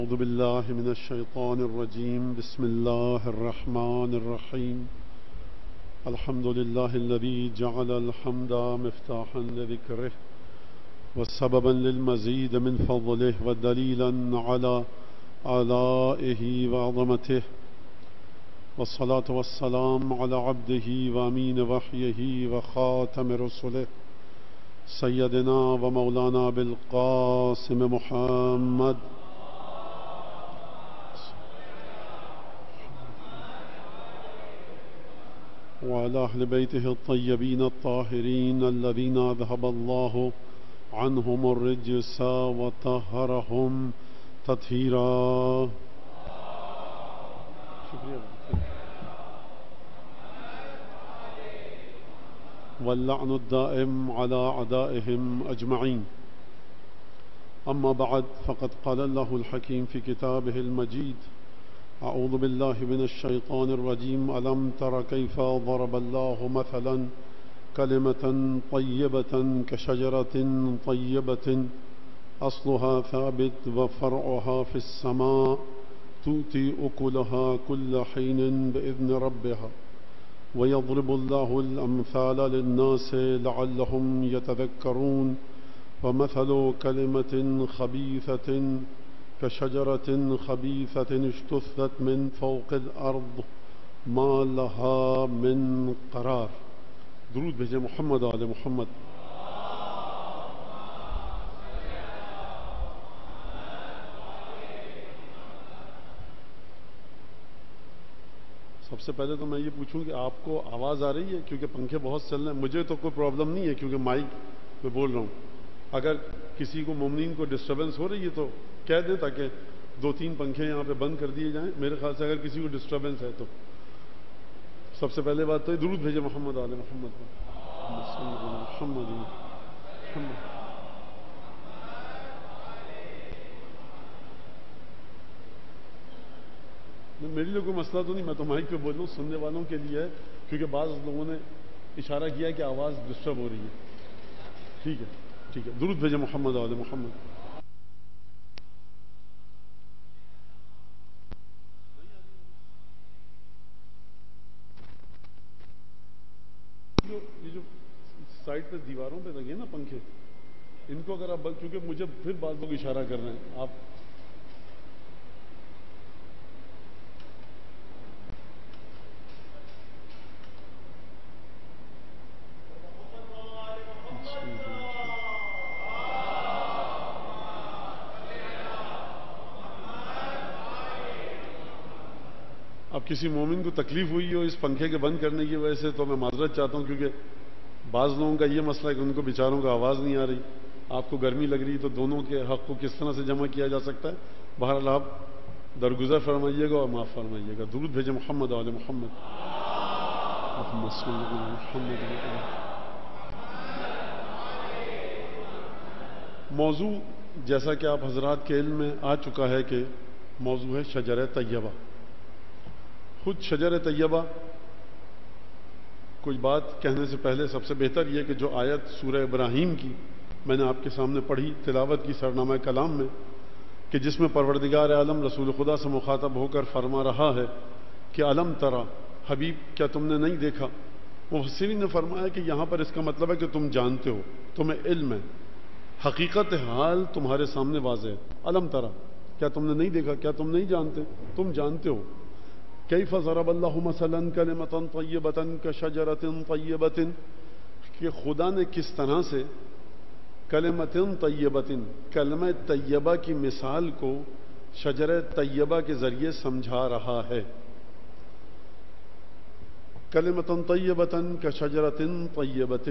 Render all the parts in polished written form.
أعوذ بالله من الشيطان الرجيم. بسم الله الرحمن الرحيم. الحمد لله الذي جعل الحمد مفتاحا لذكره وسببا للمزيد من فضله ودليلا على آلائه وعظمته، والصلاة والسلام على عبده وأمين وحيه وخاتم رسله سيدنا ومولانا بالقاسم محمد وعلى أهل بيته الطيبين الطاهرين الذين أذهب الله عنهم الرجس وطهرهم تطهيرا. واللعن الدائم على أعدائهم أجمعين. أما بعد، فقد قال الله الحكيم في كتابه المجيد: أعوذ بالله من الشيطان الرجيم. ألم تر كيف ضرب الله مثلا كلمة طيبة كشجرة طيبة أصلها ثابت وفرعها في السماء تؤتي أكلها كل حين بإذن ربها ويضرب الله الأمثال للناس لعلهم يتذكرون. ومثل كلمة خبيثة كشجرة خبيثة اجتثت من فوق الأرض ما لها من قرار. درود بھیجیں محمد آل محمد. سب سے پہلے تو میں یہ پوچھوں کہ آپ کو آواز آ رہی ہے؟ کیونکہ پنکھے بہت چل رہے ہیں. مجھے تو کوئی پرابلم نہیں ہے کیونکہ مائک پہ بول رہا ہوں. اگر کسی کو مومنین کو ڈسٹربنس ہو رہی ہے تو کہہ دیں تاکہ 2-3 پنکھے یہاں پہ بند کر دیے جائیں. میرے خیال سے اگر کسی کو ڈسٹربنس ہے تو سب سے پہلے بات تو درود بھیجے محمد آل محمد محمد. میرے لیے کوئی مسئلہ تو نہیں، میں تو مائک پہ بول رہا ہوں، سننے والوں کے لیے ہے کیونکہ بعض لوگوں نے اشارہ کیا ہے کہ آواز ڈسٹرب ہو رہی ہے. ٹھیک ہے ٹھیک ہے، درود بھیجے محمد آل محمد. یہ جو سائڈ پہ دیواروں پہ لگے نا پنکھے، ان کو اگر آپ کیونکہ مجھے پھر بعض لوگ اشارہ کر رہے ہیں، آپ اب کسی مومن کو تکلیف ہوئی ہو اس پنکھے کے بند کرنے کی وجہ سے تو میں معذرت چاہتا ہوں، کیونکہ بعض لوگوں کا یہ مسئلہ ہے کہ ان کو بیچاروں کا آواز نہیں آ رہی. آپ کو گرمی لگ رہی تو دونوں کے حق کو کس طرح سے جمع کیا جا سکتا ہے. بہرحال آپ درگزر فرمائیے گا اور معاف فرمائیے گا. درود بھیجے محمد آل محمد. موضوع جیسا کہ آپ حضرات کے علم میں آ چکا ہے کہ موضوع ہے شجر طیبہ. خود شجر طیبہ، کوئی بات کہنے سے پہلے سب سے بہتر یہ کہ جو آیت سورہ ابراہیم کی میں نے آپ کے سامنے پڑھی، تلاوت کی سرنامہ کلام میں، کہ جس میں پروردگار عالم رسول خدا سے مخاطب ہو کر فرما رہا ہے کہ الم ترا، حبیب کیا تم نے نہیں دیکھا. مفسرین نے فرمایا کہ یہاں پر اس کا مطلب ہے کہ تم جانتے ہو، تمہیں علم ہے، حقیقت حال تمہارے سامنے واضح ہے. الم ترا، کیا تم نے نہیں دیکھا، کیا تم نہیں جانتے، تم جانتے ہو. کیف ضرب اللہ مثلا کلمۃ طیبۃ کشجرۃ طیبۃ، کہ خدا نے کس طرح سے کلمۃ طیبۃ، کلمہ طیبہ کی مثال کو شجر طیبہ کے ذریعے سمجھا رہا ہے. کلمۃ طیبۃ کشجرۃ طیبۃ.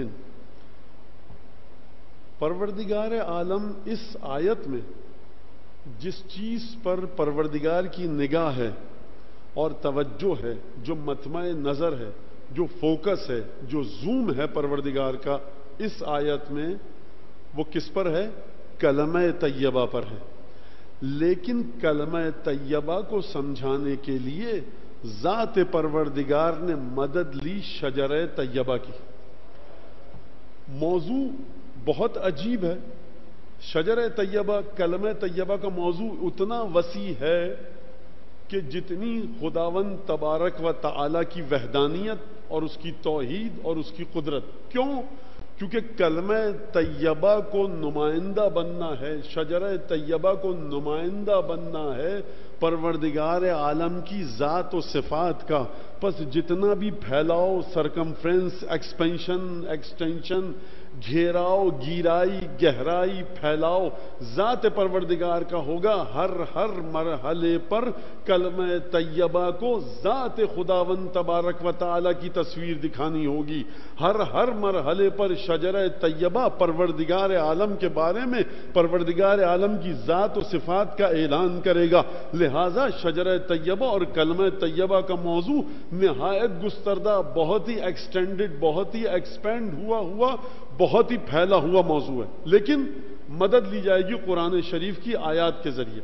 پروردگار عالم اس آیت میں جس چیز پر پروردگار کی نگاہ ہے اور توجہ ہے، جو مطمع نظر ہے، جو فوکس ہے، جو زوم ہے پروردگار کا، اس آیت میں وہ کس پر ہے؟ کلمہ طیبہ پر ہے. لیکن کلمہ طیبہ کو سمجھانے کے لیے ذات پروردگار نے مدد لی شجر طیبہ کی. موضوع بہت عجیب ہے. شجر طیبہ، کلمہ طیبہ کا موضوع اتنا وسیع ہے کہ جتنی خداوند تبارک و تعالی کی وحدانیت اور اس کی توحید اور اس کی قدرت. کیوں؟ کیونکہ کلمہ طیبہ کو نمائندہ بننا ہے، شجرہ طیبہ کو نمائندہ بننا ہے پروردگار عالم کی ذات و صفات کا. پس جتنا بھی پھیلاؤ، سرکمفرنس، ایکسپینشن، ایکسٹینشن، گھیراؤ، گیرائی، گہرائی، پھیلاؤ ذات پروردگار کا ہوگا. ہر مرحلے پر کلمہ طیبہ کو ذات خداوند تبارک و تعالی کی تصویر دکھانی ہوگی. ہر مرحلے پر شجرہ طیبہ پروردگار عالم کے بارے میں پروردگار عالم کی ذات و صفات کا اعلان کرے گا. لہذا شجرہ طیبہ اور کلمہ طیبہ کا موضوع نہایت گستردہ، بہت ہی ایکسٹینڈڈ، بہت ہی ایکسپینڈ ہوا بہت ہی پھیلا ہوا موضوع ہے. لیکن مدد لی جائے گی قرآن شریف کی آیات کے ذریعے.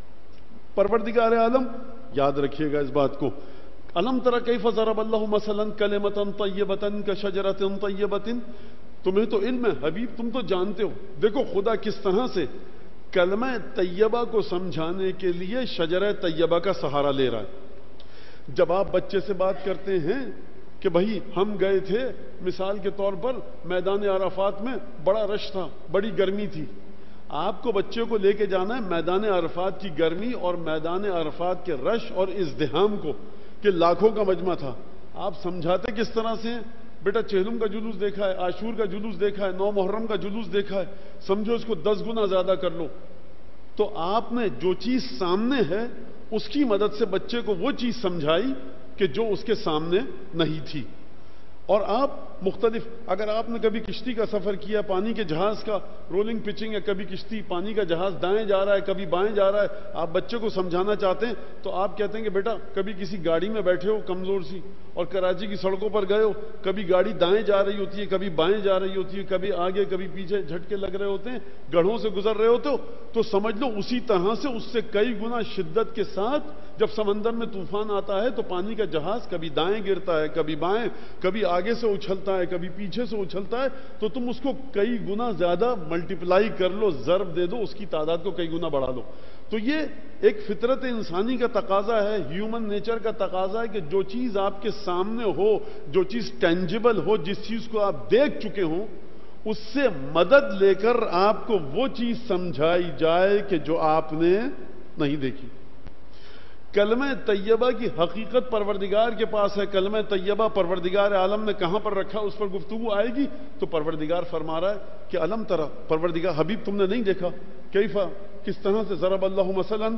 پروردگار عالم، یاد رکھیے گا اس بات کو، الم تر کیف ضرب اللہ مثلا کلمۃ طیبۃ کشجرۃ طیبۃ. تمہیں تو علم ہے حبیب، تم تو جانتے ہو. دیکھو خدا کس طرح سے کلمہ طیبہ کو سمجھانے کے لیے شجرہ طیبہ کا سہارا لے رہا ہے. جب آپ بچے سے بات کرتے ہیں کہ بھائی ہم گئے تھے مثال کے طور پر میدان عرفات میں، بڑا رش تھا، بڑی گرمی تھی. آپ کو بچے کو لے کے جانا ہے میدان عرفات کی گرمی اور میدان عرفات کے رش اور ازدحام کو، کہ لاکھوں کا مجمع تھا. آپ سمجھاتے کس طرح سے؟ بیٹا چہلم کا جلوس دیکھا ہے، عاشور کا جلوس دیکھا ہے، 9 محرم کا جلوس دیکھا ہے، سمجھو اس کو 10 گنا زیادہ کر لو. تو آپ نے جو چیز سامنے ہے اس کی مدد سے بچے کو وہ چیز سمجھائی کہ جو اس کے سامنے نہیں تھی. اور آپ مختلف، اگر آپ نے کبھی کشتی کا سفر کیا، پانی کے جہاز کا رولنگ پچنگ ہے، کبھی کشتی پانی کا جہاز دائیں جا رہا ہے کبھی بائیں جا رہا ہے، آپ بچے کو سمجھانا چاہتے ہیں تو آپ کہتے ہیں کہ بیٹا کبھی کسی گاڑی میں بیٹھے ہو کمزور سی اور کراچی کی سڑکوں پر گئے ہو، کبھی گاڑی دائیں جا رہی ہوتی ہے، کبھی بائیں جا رہی ہوتی ہے، کبھی آگے کبھی پیچھے جھٹکے لگ رہے ہوتے ہیں، گڑھوں سے گزر رہے ہوتے ہو، تو سمجھ لو اسی طرح سے اس سے کئی گنا شدت کے ساتھ جب سمندر میں طوفان آتا ہے تو پانی کا جہاز کبھی دائیں گرتا ہے، کبھی بائیں، کبھی آگے سے اچھلتا ہے، کبھی پیچھے سے اچھلتا ہے. تو تم اس کو کئی گنا زیادہ ملٹیپلائی کر لو، ضرب دے دو، اس کی تعداد کو کئی گنا بڑھا لو. تو یہ ایک فطرت انسانی کا تقاضا ہے، ہیومن نیچر کا تقاضا ہے کہ جو چیز آپ کے سامنے ہو، جو چیز ٹینجیبل ہو، جس چیز کو آپ دیکھ چکے ہوں، اس سے مدد لے کر آپ کو وہ چیز سمجھائی جائے کہ جو آپ نے نہیں دیکھی. کلمہ طیبہ کی حقیقت پروردگار کے پاس ہے. کلمہ طیبہ پروردگار عالم نے کہاں پر رکھا، اس پر گفتگو آئے گی. تو پروردگار فرما رہا ہے کہ الم ترى، پروردگار حبیب تم نے نہیں دیکھا، کیفا، کس طرح سے، ضرب اللہ مثلا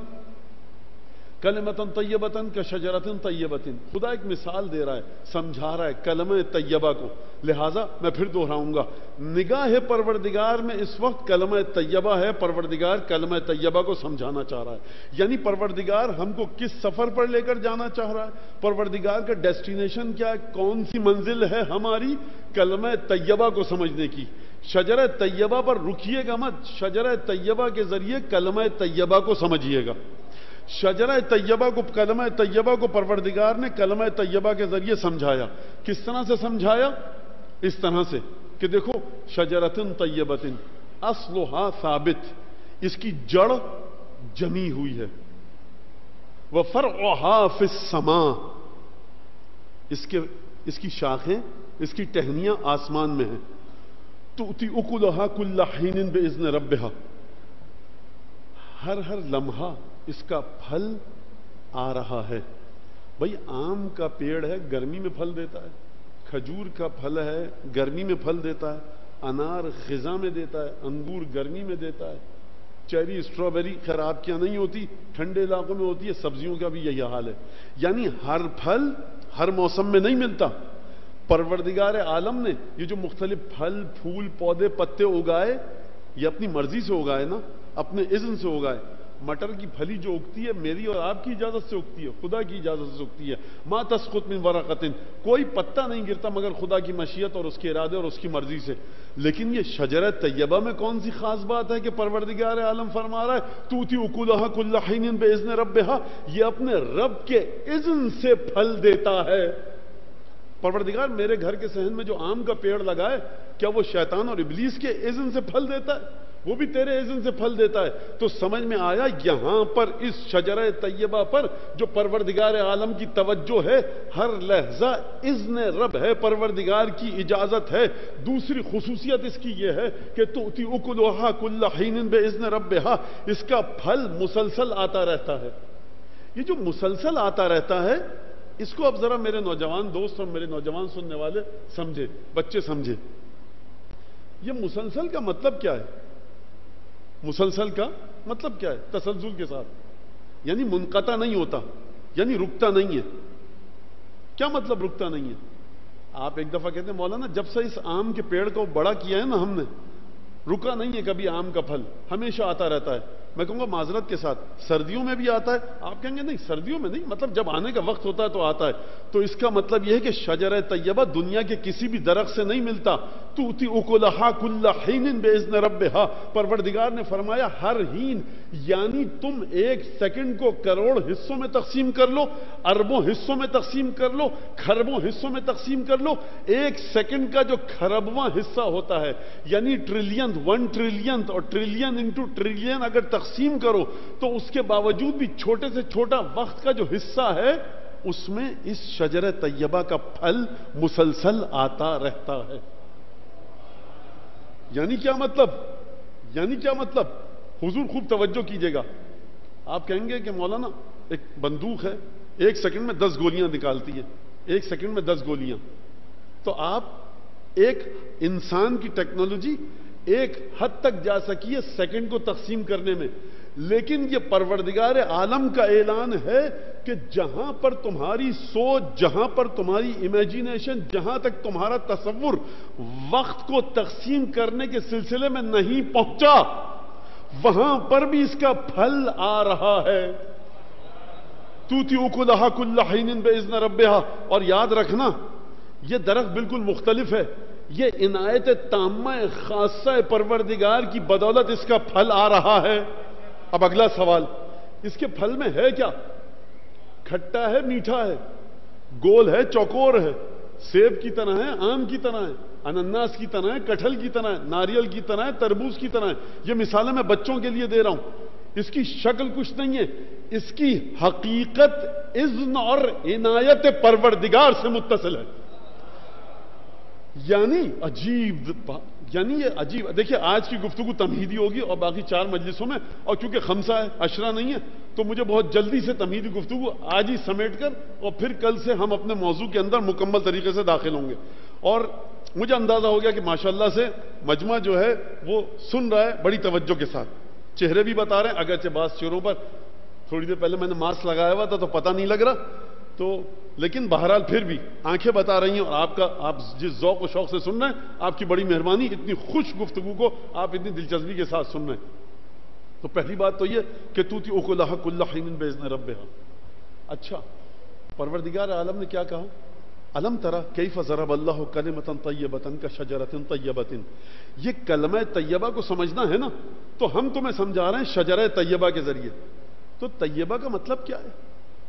کلمۃ طیبۃ کشجرۃ طیبۃ. خدا ایک مثال دے رہا ہے، سمجھا رہا ہے کلمہ طیبہ کو. لہٰذا میں پھر دوہراؤں گا، نگاہ پروردگار میں اس وقت کلمہ طیبہ ہے. پروردگار کلمہ طیبہ کو سمجھانا چاہ رہا ہے. یعنی پروردگار ہم کو کس سفر پر لے کر جانا چاہ رہا ہے، پروردگار کا ڈیسٹینیشن کیا ہے، کون سی منزل ہے ہماری، کلمہ طیبہ کو سمجھنے کی. شجرہ طیبہ پر رکیے گا مت، شجرہ طیبہ کے ذریعے کلمہ طیبہ کو سمجھیے گا. شجرہ طیبہ کو، کلمہ طیبہ کو پروردگار نے کلمہ طیبہ کے ذریعے سمجھایا. کس طرح سے سمجھایا؟ اس طرح سے کہ دیکھو شجرۃ طیبۃ اصلھا ثابت، اس کی جڑ جمی ہوئی ہے، وفرعھا فی السماء، اس کی شاخیں، اس کی ٹہنیاں آسمان میں ہیں. تؤتی اکلھا کل حین باذن ربھا، ہر لمحہ اس کا پھل آ رہا ہے. بھائی آم کا پیڑ ہے، گرمی میں پھل دیتا ہے، کھجور کا پھل ہے، گرمی میں پھل دیتا ہے، انار خزاں میں دیتا ہے، انگور گرمی میں دیتا ہے، چیری اسٹرابیری خیر آپ کے یہاں نہیں ہوتی، ٹھنڈے علاقوں میں ہوتی ہے. سبزیوں کا بھی یہی حال ہے. یعنی ہر پھل ہر موسم میں نہیں ملتا. پروردگار عالم نے یہ جو مختلف پھل پھول پودے پتے اگائے، یہ اپنی مرضی سے اگائے نا، اپنے اذن سے اگائے. مٹر کی پھلی جو اگتی ہے میری اور آپ کی اجازت سے اگتی ہے، خدا کی اجازت سے اگتی ہے. ما تسقط من ورقۃ، کوئی پتا نہیں گرتا مگر خدا کی مشیت اور اس کے ارادے اور اس کی مرضی سے. لیکن یہ شجرہ طیبہ میں کون سی خاص بات ہے کہ پروردگار عالم فرما رہا ہے توتی اکلھا کل حین باذن ربھا، یہ اپنے رب کے اذن سے پھل دیتا ہے. پروردگار میرے گھر کے صحن میں جو آم کا پیڑ لگائے، کیا وہ شیطان اور ابلیس کے اذن سے پھل دیتا ہے؟ وہ بھی تیرے اذن سے پھل دیتا ہے۔ تو سمجھ میں آیا یہاں پر اس شجرہ طیبہ پر جو پروردگار عالم کی توجہ ہے، ہر لحظہ اذن رب ہے، پروردگار کی اجازت ہے۔ دوسری خصوصیت اس کی یہ ہے کہ تؤتی اکلھا کل حین باذن ربھا، اس کا پھل مسلسل آتا رہتا ہے۔ یہ جو مسلسل آتا رہتا ہے، اس کو اب ذرا میرے نوجوان دوست اور میرے نوجوان سننے والے سمجھے، بچے سمجھے۔ یہ مسلسل کا مطلب کیا ہے؟ مسلسل کا مطلب کیا ہے؟ تسلسل کے ساتھ، یعنی منقطع نہیں ہوتا، یعنی رکتا نہیں ہے۔ کیا مطلب رکتا نہیں ہے؟ آپ ایک دفعہ کہتے ہیں مولانا جب سے اس آم کے پیڑ کو بڑا کیا ہے نا ہم نے، رکا نہیں ہے کبھی آم کا پھل، ہمیشہ آتا رہتا ہے۔ میں کہوں گا معذرت کے ساتھ سردیوں میں بھی آتا ہے؟ آپ کہیں گے نہیں سردیوں میں نہیں، مطلب جب آنے کا وقت ہوتا ہے تو آتا ہے۔ تو اس کا مطلب یہ ہے کہ شجرہ طیبہ دنیا کے کسی بھی درخت سے نہیں ملتا۔ تؤتی اکلھا کل حین باذن ربھا، پروردگار نے فرمایا ہر ہین، یعنی تم ایک سیکنڈ کو کروڑ حصوں میں تقسیم کر لو، اربوں حصوں میں تقسیم کر لو، کھربوں حصوں میں تقسیم کر لو، ایک سیکنڈ کا جو کھربواں حصہ ہوتا ہے، یعنی ٹریلین، 1 ٹریلین اور ٹریلین انٹو ٹریلین اگر تقسیم کرو تو اس کے باوجود بھی چھوٹے سے چھوٹا وقت کا جو حصہ ہے اس میں اس شجرہ طیبہ کا پھل مسلسل آتا رہتا ہے۔ یعنی کیا مطلب؟ یعنی کیا مطلب؟ حضور خوب توجہ کیجئے گا۔ آپ کہیں گے کہ مولانا ایک بندوق ہے، 1 سیکنڈ میں 10 گولیاں نکالتی ہے، 1 سیکنڈ میں 10 گولیاں۔ تو آپ ایک انسان کی ٹیکنالوجی ایک حد تک جا سکی ہے سیکنڈ کو تقسیم کرنے میں، لیکن یہ پروردگار عالم کا اعلان ہے کہ جہاں پر تمہاری سوچ، جہاں پر تمہاری امیجینیشن، جہاں تک تمہارا تصور وقت کو تقسیم کرنے کے سلسلے میں نہیں پہنچا، وہاں پر بھی اس کا پھل آ رہا ہے۔ تؤتی اکلھا کل حین باذن ربھا۔ اور یاد رکھنا یہ درخت بالکل مختلف ہے، یہ عنایت تامہ خاصہ پروردگار کی بدولت اس کا پھل آ رہا ہے۔ اب اگلا سوال، اس کے پھل میں ہے کیا؟ کھٹا ہے، میٹھا ہے، گول ہے، چوکور ہے، سیب کی طرح ہے، آم کی طرح ہے، انناس کی طرح ہے، کٹہل کی طرح ہے، ناریل کی طرح ہے، تربوز کی طرح ہے۔ یہ مثالیں میں بچوں کے لیے دے رہا ہوں۔ اس کی شکل کچھ نہیں ہے، اس کی حقیقت اذن اور عنایت پروردگار سے متصل ہے۔ یعنی عجیب، یعنی یہ عجیب۔ دیکھیں آج کی گفتگو تمہیدی ہوگی اور باقی 4 مجلسوں میں، اور کیونکہ خمسہ ہے، عشرہ نہیں ہے، تو مجھے بہت جلدی سے تمہیدی گفتگو آج ہی سمیٹ کر اور پھر کل سے ہم اپنے موضوع کے اندر مکمل طریقے سے داخل ہوں گے۔ اور مجھے اندازہ ہو گیا کہ ماشاءاللہ سے مجمع جو ہے وہ سن رہا ہے بڑی توجہ کے ساتھ، چہرے بھی بتا رہے ہیں، اگرچہ بعض چہروں پر تھوڑی دیر پہلے میں نے ماسک لگایا ہوا تھا تو پتہ نہیں لگ رہا، تو لیکن بہرحال پھر بھی آنکھیں بتا رہی ہیں، اور آپ جس ذوق و شوق سے سن رہے ہیں، آپ کی بڑی مہربانی، اتنی خوش گفتگو کو آپ اتنی دلچسپی کے ساتھ سن رہے ہیں۔ تو پہلی بات تو یہ کہ تؤتی اکلھا کل حین باذن ربھا۔ اچھا، پروردگار عالم نے کیا کہا؟ الم تری کیف ضرب اللہ کلمۃ طیبۃ کشجرۃ طیبۃ۔ یہ کلمہ طیبہ کو سمجھنا ہے نا، تو ہم تمہیں سمجھا رہے ہیں شجرہ طیبہ کے ذریعے۔ تو طیبہ کا مطلب کیا ہے؟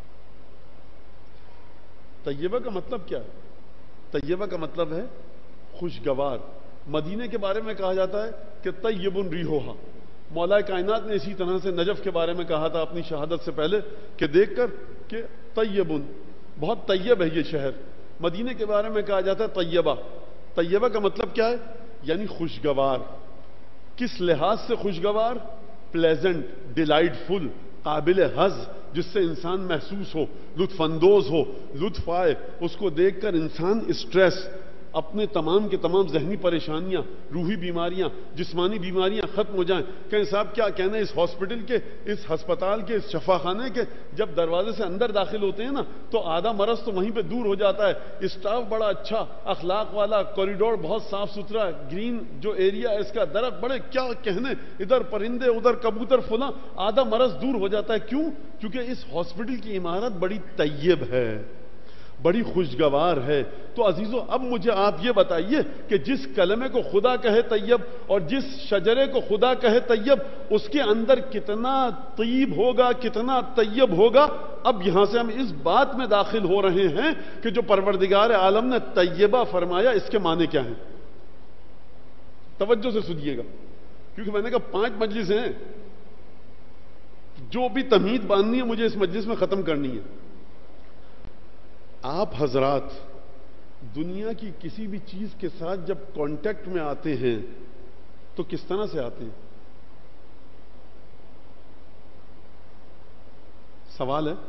طیبہ کا مطلب کیا ہے؟ طیبہ کا مطلب ہے خوشگوار۔ مدینے کے بارے میں کہا جاتا ہے کہ طیب ریحھا۔ مولا کائنات نے اسی طرح سے نجف کے بارے میں کہا تھا اپنی شہادت سے پہلے کہ دیکھ کر کہ طیب، بہت طیب ہے یہ شہر۔ مدینے کے بارے میں کہا جاتا ہے طیبہ۔ طیبہ کا مطلب کیا ہے؟ یعنی خوشگوار۔ کس لحاظ سے خوشگوار؟ پلیزنٹ، ڈیلائٹ فل، قابل ہضم، جس سے انسان محسوس ہو، لطف اندوز ہو، لطف آئے، اس کو دیکھ کر انسان اسٹریس، اپنے تمام کے تمام ذہنی پریشانیاں، روحی بیماریاں، جسمانی بیماریاں ختم ہو جائیں۔ کہیں صاحب کیا کہنا ہے اس ہاسپٹل کے، اس ہسپتال کے، اس شفا خانے کے، جب دروازے سے اندر داخل ہوتے ہیں نا تو آدھا مرض تو وہیں پہ دور ہو جاتا ہے۔ اسٹاف بڑا اچھا، اخلاق والا، کوریڈور بہت صاف ستھرا، گرین جو ایریا ہے اس کا، درخت بڑے، کیا کہنے، ادھر پرندے ادھر کبوتر فلاں، آدھا مرض دور ہو جاتا ہے۔ کیوں؟ کیونکہ اس ہاسپٹل کی عمارت بڑی طیب ہے، بڑی خوشگوار ہے۔ تو عزیزو اب مجھے آپ یہ بتائیے کہ جس کلمے کو خدا کہے طیب اور جس شجرے کو خدا کہے طیب، اس کے اندر کتنا طیب ہوگا، کتنا طیب ہوگا۔ اب یہاں سے ہم اس بات میں داخل ہو رہے ہیں کہ جو پروردگار عالم نے طیبہ فرمایا، اس کے معنی کیا ہیں؟ توجہ سے سنیے گا۔ کیونکہ میں نے کہا 5 مجلسیں ہیں، جو بھی تمہید باندھنی ہے مجھے اس مجلس میں ختم کرنی ہے۔ آپ حضرات دنیا کی کسی بھی چیز کے ساتھ جب کانٹیکٹ میں آتے ہیں تو کس طرح سے آتے ہیں؟ سوال ہے۔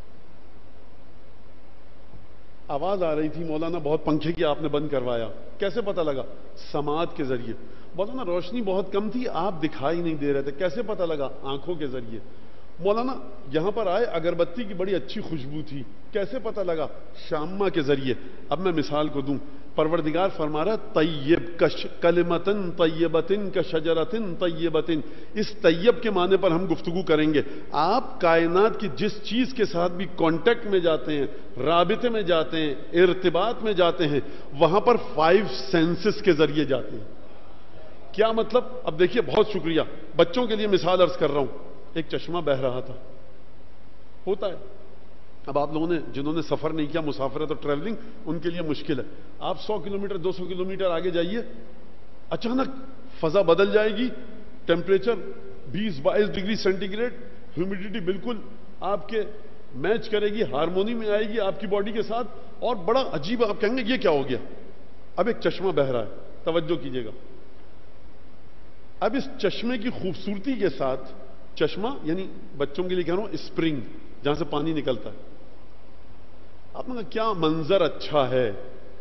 آواز آ رہی تھی مولانا بہت پنکھے کی آپ نے بند کروایا، کیسے پتہ لگا؟ سماعت کے ذریعے۔ مولانا روشنی بہت کم تھی، آپ دکھائی نہیں دے رہے تھے، کیسے پتہ لگا؟ آنکھوں کے ذریعے۔ مولانا یہاں پر آئے اگربتی کی بڑی اچھی خوشبو تھی، کیسے پتہ لگا؟ شامہ کے ذریعے۔ اب میں مثال کو دوں، پروردگار فرما رہا ہے طیب کلمتن طیبتن کشجرتن طیبتن، اس طیب کے معنی پر ہم گفتگو کریں گے۔ آپ کائنات کی جس چیز کے ساتھ بھی کانٹیکٹ میں جاتے ہیں، رابطے میں جاتے ہیں، ارتباط میں جاتے ہیں، وہاں پر 5 سینسز کے ذریعے جاتے ہیں۔ کیا مطلب؟ اب دیکھیے، بہت شکریہ، بچوں کے لیے مثال عرض کر رہا ہوں۔ ایک چشمہ بہہ رہا تھا، ہوتا ہے، اب آپ لوگوں نے جنہوں نے سفر نہیں کیا، مسافرت اور ٹریولنگ، ان کے لیے مشکل ہے۔ آپ 100 کلومیٹر 200 کلومیٹر آگے جائیے، اچانک فضا بدل جائے گی، temperature 20-22 degree centigrade, humidity بالکل آپ کے میچ کرے گی، ہارمونی میں آئے گی آپ کی باڈی کے ساتھ، اور بڑا عجیب، آپ کہیں گے یہ کیا ہو گیا؟ اب ایک چشمہ بہہ رہا ہے، توجہ کیجیے گا۔ اب اس چشمے کی خوبصورتی کے ساتھ، چشمہ یعنی بچوں کے لیے کہہ رہا ہوں اسپرنگ، جہاں سے پانی نکلتا ہے، آپ نے کہا کیا منظر اچھا ہے،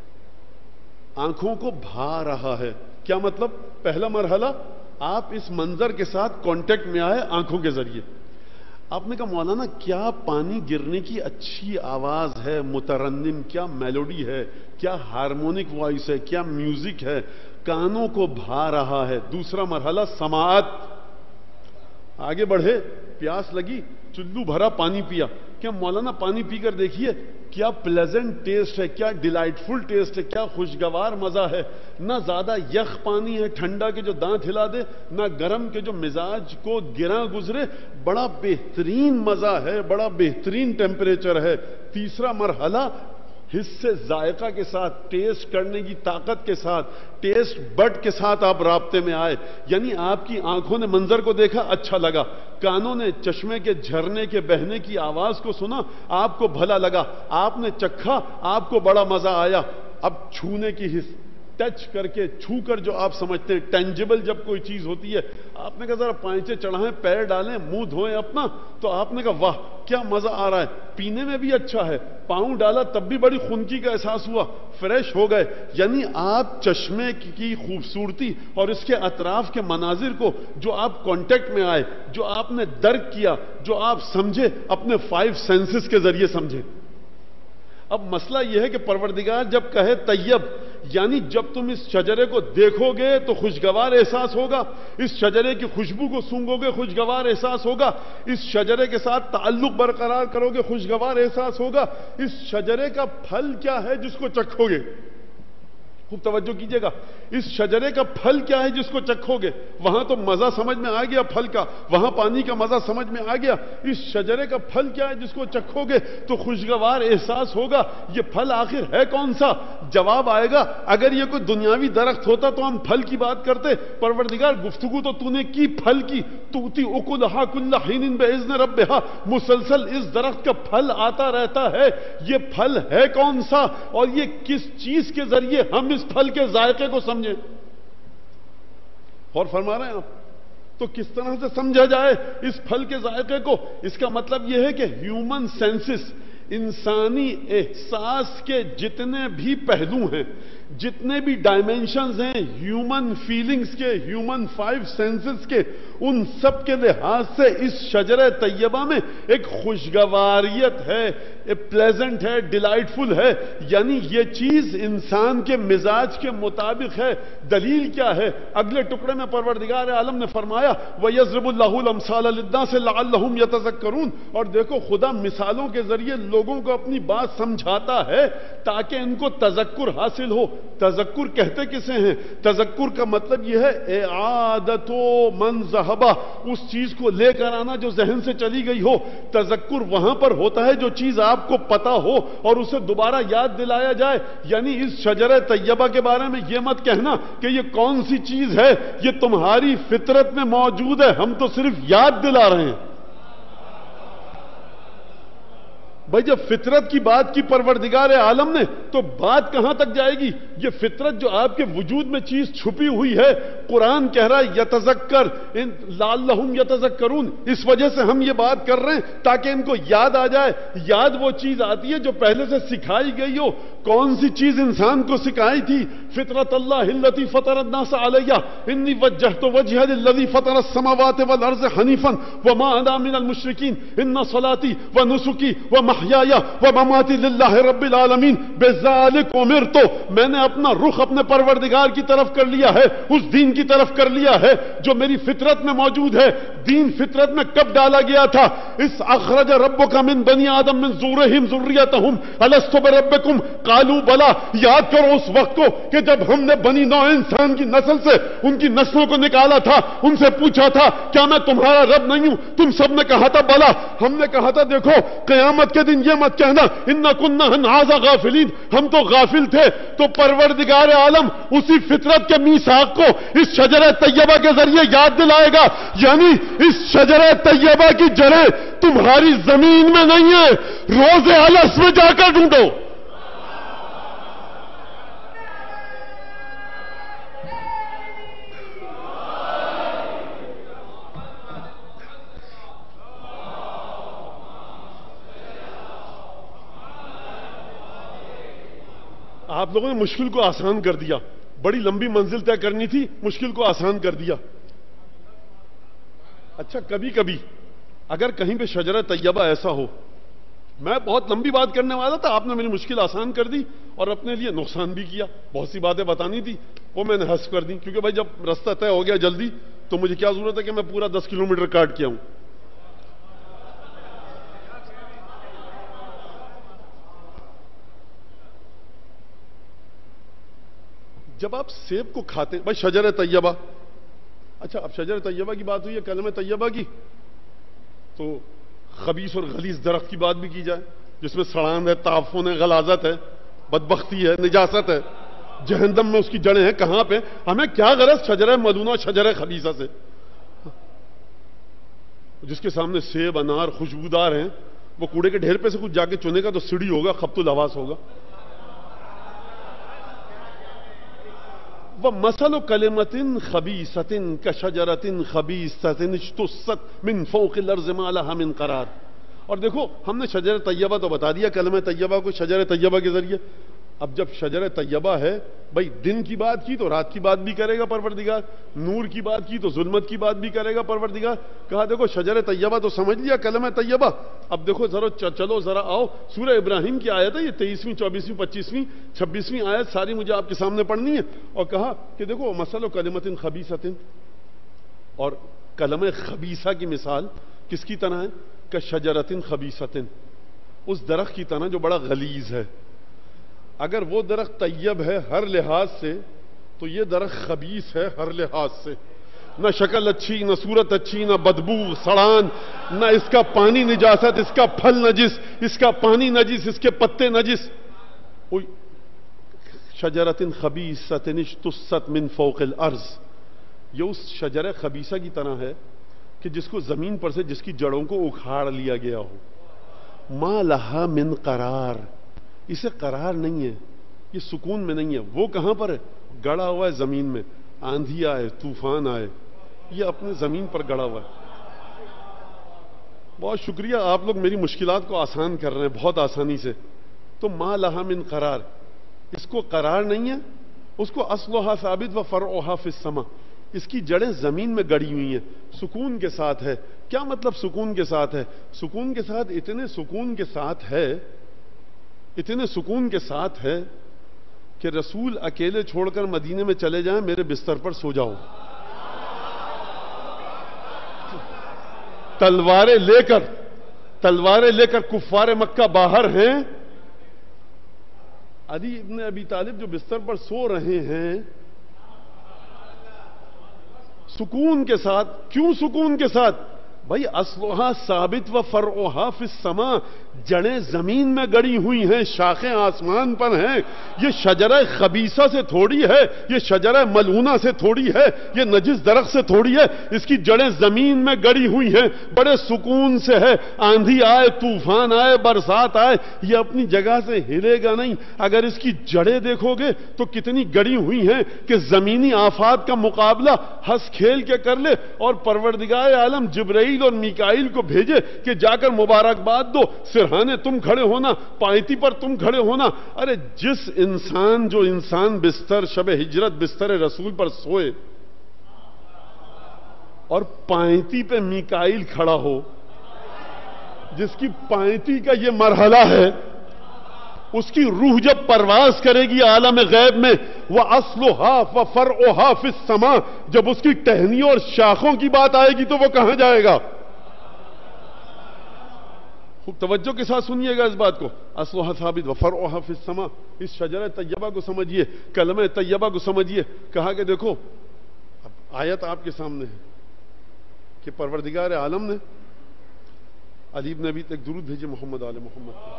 آنکھوں کو بھا رہا ہے۔ کیا مطلب؟ پہلا مرحلہ، آپ اس منظر کے ساتھ کانٹیکٹ میں آئے آنکھوں کے ذریعے۔ آپ نے کہا مولانا کیا پانی گرنے کی اچھی آواز ہے، مترنم، کیا میلوڈی ہے، کیا ہارمونک وائس ہے، کیا میوزک ہے، کانوں کو بھا رہا ہے۔ دوسرا مرحلہ سماعت، آگے بڑھے، پیاس لگی، چلو بھرا پانی پیا، کیا مولانا پانی پی کر دیکھیے کیا پلیزنٹ ٹیسٹ ہے، کیا ڈیلائٹفل ٹیسٹ ہے، کیا خوشگوار مزہ ہے، نہ زیادہ یخ پانی ہے ٹھنڈا کے جو دانت ہلا دے، نہ گرم کے جو مزاج کو گراں گزرے، بڑا بہترین مزہ ہے، بڑا بہترین ٹیمپریچر ہے۔ تیسرا مرحلہ حصے ذائقہ کے ساتھ، ٹیسٹ کرنے کی طاقت کے ساتھ، ٹیسٹ بڈ کے ساتھ آپ رابطے میں آئے، یعنی آپ کی آنکھوں نے منظر کو دیکھا، اچھا لگا، کانوں نے چشمے کے جھرنے کے بہنے کی آواز کو سنا، آپ کو بھلا لگا، آپ نے چکھا، آپ کو بڑا مزہ آیا۔ اب چھونے کی حص، ٹچ کر کے، چھو کر جو آپ سمجھتے ہیں ٹینجیبل جب کوئی چیز ہوتی ہے، آپ نے کہا ذرا پائنچے چڑھائیں، پیر ڈالیں، منہ دھوئیں اپنا، تو آپ نے کہا واہ کیا مزہ آ رہا ہے، پینے میں بھی اچھا ہے، پاؤں ڈالا تب بھی بڑی خنکی کا احساس ہوا، فریش ہو گئے۔ یعنی آپ چشمے کی خوبصورتی اور اس کے اطراف کے مناظر کو جو آپ کانٹیکٹ میں آئے، جو آپ نے درک کیا، جو آپ سمجھے، اپنے 5 سینسز کے ذریعے سمجھے۔ اب مسئلہ یہ ہے کہ پروردگار جب کہے طیب، یعنی جب تم اس شجرے کو دیکھو گے تو خوشگوار احساس ہوگا، اس شجرے کی خوشبو کو سونگو گے خوشگوار احساس ہوگا، اس شجرے کے ساتھ تعلق برقرار کرو گے خوشگوار احساس ہوگا۔ اس شجرے کا پھل کیا ہے جس کو چکھو گے؟ خوب توجہ کیجئے گا، اس شجرے کا پھل کیا ہے جس کو چکھو گے؟ وہاں تو مزہ سمجھ میں آ گیا پھل کا، وہاں پانی کا مزہ سمجھ میں آ گیا، اس شجرے کا پھل کیا ہے جس کو چکھو گے تو خوشگوار احساس ہوگا۔ یہ پھل آخر ہے کون سا؟ جواب آئے گا، اگر یہ کوئی دنیاوی درخت ہوتا تو ہم پھل کی بات کرتے، پروردگار گفتگو تو نے کی پھل کی، تؤتی اکلھا کل حین باذن ربھا، مسلسل اس درخت کا پھل آتا رہتا ہے۔ یہ پھل ہے کون سا اور یہ کس چیز کے ذریعے ہم اس پھل کے ذائقے کو سمجھیں؟ اور فرما رہے ہیں آپ، تو کس طرح سے سمجھا جائے اس پھل کے ذائقے کو؟ اس کا مطلب یہ ہے کہ ہیومن سینسز، انسانی احساس کے جتنے بھی پہلو ہیں، جتنے بھی ڈائمینشنز ہیں ہیومن فیلنگز کے، ہیومن 5 سینسز کے، ان سب کے لحاظ سے اس شجرہ طیبہ میں ایک خوشگواریت ہے، پلیزنٹ ہے، ڈیلائٹفل ہے، یعنی یہ چیز انسان کے مزاج کے مطابق ہے۔ دلیل کیا ہے؟ اگلے ٹکڑے میں پروردگار عالم نے فرمایا وَيَضْرِبُ اللَّهُ الْأَمْثَالَ لِلنَّاسِ لَعَلَّهُمْ يَتَذَكَّرُونَ، اور دیکھو خدا مثالوں کے ذریعے لوگوں کو اپنی بات سمجھاتا ہے تاکہ ان کو تذکر حاصل ہو۔ تذکر کہتے کسے ہیں؟ تذکر کا مطلب یہ ہے اعادت من ذہب مرحبا، اس چیز کو لے کر آنا جو ذہن سے چلی گئی ہو. تذکر وہاں پر ہوتا ہے جو چیز آپ کو پتا ہو اور اسے دوبارہ یاد دلایا جائے. یعنی اس شجرہ طیبہ کے بارے میں یہ مت کہنا کہ یہ کون سی چیز ہے، یہ تمہاری فطرت میں موجود ہے، ہم تو صرف یاد دلا رہے ہیں. بھائی جب فطرت کی بات کی پروردگار عالم نے تو بات کہاں تک جائے گی؟ یہ فطرت جو آپ کے وجود میں چیز چھپی ہوئی ہے، قرآن کہہ رہا ہے یتذکر لعلہم یتذکرون، اس وجہ سے ہم یہ بات کر رہے ہیں تاکہ ان کو یاد آ جائے. یاد وہ چیز آتی ہے جو پہلے سے سکھائی گئی ہو. کون سی چیز انسان کو سکھائی تھی؟ فطرت اللہ التی فطر الناس علیہ انی وجہت وجہی للذی فطر السماوات والارض حنیفا وما انا من المشرکین ان صلاتی ونسکی ومحیای ومماتی للہ رب العالمین بذالک امرت. میں نے اپنا رخ اپنے پروردگار کی طرف کر لیا ہے، اس دین کی طرف کر لیا ہے جو میری فطرت میں موجود ہے. دین فطرت میں کب ڈالا گیا تھا؟ اس اخرج ربک من بنی آدم من ظہورہم ذریتہم الست بربکم قالوا بلا. یاد کرو اس وقت کو کہ جب ہم نے بنی نوع انسان کی نسل سے ان کی نسلوں کو نکالا تھا، ان سے پوچھا تھا کیا میں تمہارا رب نہیں ہوں؟ تم سب نے کہا تھا بلا. ہم نے کہا تھا دیکھو قیامت کے دن یہ مت کہنا انا کنا عن ھذا غافلین، ہم تو غافل تھے. تو پروردگار عالم اسی فطرت کے میثاق کو اس شجرہ طیبہ کے ذریعے یاد دلائے گا. یعنی اس شجرہ طیبہ کی جڑیں تمہاری زمین میں نہیں ہے، روز الست میں جا کر ڈھونڈو. آپ لوگوں نے مشکل کو آسان کر دیا. بڑی لمبی منزل طے کرنی تھی، مشکل کو آسان کر دیا. اچھا کبھی کبھی اگر کہیں پہ شجرہ طیبہ ایسا ہو، میں بہت لمبی بات کرنے والا تھا، آپ نے میری مشکل آسان کر دی اور اپنے لیے نقصان بھی کیا. بہت سی باتیں بتانی تھی وہ میں نے حذف کر دی، کیونکہ بھائی جب رستہ طے ہو گیا جلدی تو مجھے کیا ضرورت ہے کہ میں پورا 10 کلومیٹر کاٹ کے آؤں. جب آپ سیب کو کھاتے ہیں، بھائی شجرہ طیبہ، اچھا اب شجرہ طیبہ کی بات ہوئی ہے، کلمہ طیبہ کی، تو خبیث اور غلیظ درخت کی بات بھی کی جائے جس میں سڑان ہے، تعفن ہے، غلاظت ہے، بدبختی ہے، نجاست ہے، جہنم میں اس کی جڑیں ہیں. کہاں پہ؟ ہمیں کیا غرض شجرہ ملونہ شجرہ خبیثہ سے؟ جس کے سامنے سیب انار خوشبودار ہیں، وہ کوڑے کے ڈھیر پہ سے کچھ جا کے چنے گا تو سڑی ہوگا، خبط الحواس ہوگا. وَمَثَلُ كَلِمَةٍ خَبِيثَةٍ كَشَجَرَةٍ خَبِيثَةٍ اجْتُثَّتْ مِنْ فَوْقِ الْأَرْضِ مَا لَهَا مِنْ قَرَارٍ. اور دیکھو ہم نے شجرہ طیبہ تو بتا دیا، کلمہ طیبہ کو شجرہ طیبہ کے ذریعے. اب جب شجرہ طیبہ ہے، بھائی دن کی بات کی تو رات کی بات بھی کرے گا پروردگار، نور کی بات کی تو ظلمت کی بات بھی کرے گا پروردگار. کہا دیکھو شجرہ طیبہ تو سمجھ لیا، کلمہ طیبہ. اب دیکھو چلو ذرا آؤ، سورہ ابراہیم کی آیت ہے یہ، 23ویں 24ویں 25ویں 26ویں آیت ساری مجھے آپ کے سامنے پڑھنی ہے. اور کہا کہ دیکھو مثل کلمۃ خبیثۃ، اور کلمہ خبیثہ کی مثال کس کی طرح ہے؟ کشجرۃ خبیثۃ، اس درخت کی طرح جو بڑا غلیظ ہے. اگر وہ درخت طیب ہے ہر لحاظ سے تو یہ درخت خبیث ہے ہر لحاظ سے. نہ شکل اچھی، نہ صورت اچھی، نہ بدبو، سڑان، نہ اس کا پانی نجاست، اس کا پھل نجس، اس کا پانی نجس، اس کے پتے نجس. شجرۃ خبیثۃ اجتثت من فوق الارض، یہ اس شجرہ خبیثہ کی طرح ہے کہ جس کو زمین پر سے جس کی جڑوں کو اکھاڑ لیا گیا ہو. ما لہا من قرار، اسے قرار نہیں ہے، یہ سکون میں نہیں ہے. وہ کہاں پر ہے؟ گڑا ہوا ہے زمین میں. آندھی آئے، طوفان آئے، یہ اپنے زمین پر گڑا ہوا ہے. بہت شکریہ، آپ لوگ میری مشکلات کو آسان کر رہے ہیں بہت آسانی سے. تو ما لہا من قرار، اس کو قرار نہیں ہے، اس کو اصلھا ثابت و فرعھا فی السما، اس کی جڑیں زمین میں گڑی ہوئی ہیں، سکون کے ساتھ ہے. کیا مطلب سکون کے ساتھ ہے؟ سکون کے ساتھ اتنے سکون کے ساتھ ہے، اتنے سکون کے ساتھ ہے کہ رسول اکیلے چھوڑ کر مدینے میں چلے جائیں، میرے بستر پر سو جاؤ، تلواریں لے کر کفار مکہ باہر ہیں. علی ابن ابی طالب جو بستر پر سو رہے ہیں، سکون کے ساتھ. کیوں سکون کے ساتھ؟ بھائی اصلها ثابت و فرعها فی السماء، جڑیں زمین میں گڑی ہوئی ہیں، شاخیں آسمان پر ہیں. یہ شجرہ خبیثہ سے تھوڑی ہے، یہ شجرہ ملعونہ سے تھوڑی ہے، یہ نجس درخت سے تھوڑی ہے. اس کی جڑیں زمین میں گڑی ہوئی ہیں، بڑے سکون سے ہے. آندھی آئے، طوفان آئے، برسات آئے، یہ اپنی جگہ سے ہلے گا نہیں. اگر اس کی جڑیں دیکھو گے تو کتنی گڑی ہوئی ہیں کہ زمینی آفات کا مقابلہ ہنس کھیل کے کر لے. اور پروردگار عالم جبرائیل اور میکائیل کو بھیجے کہ جا کر مبارکباد دو، سرہانے تم کھڑے ہونا، پائنتی پر تم کھڑے ہونا. ارے جس انسان، جو انسان بستر شب ہجرت بستر رسول پر سوئے اور پائنتی پہ میکائیل کھڑا ہو، جس کی پائنتی کا یہ مرحلہ ہے، اس کی روح جب پرواز کرے گی عالم غیب میں، وَأَصْلُهَا وَفَرْعُهَا فِي السَّمَاء، جب اس کی ٹہنیوں اور شاخوں کی بات آئے گی تو وہ کہاں جائے گا؟ خوب توجہ کے ساتھ سنیے گا اس بات کو. اصلها ثابت وفرعها فی السماء. اس شجرہ طیبہ کو سمجھیے، کلمہ طیبہ کو سمجھیے. کہا کہ دیکھو اب آیت آپ کے سامنے ہے کہ پروردگار عالم نے علی بن ابی ایک درود بھیجے محمد آل محمد کو.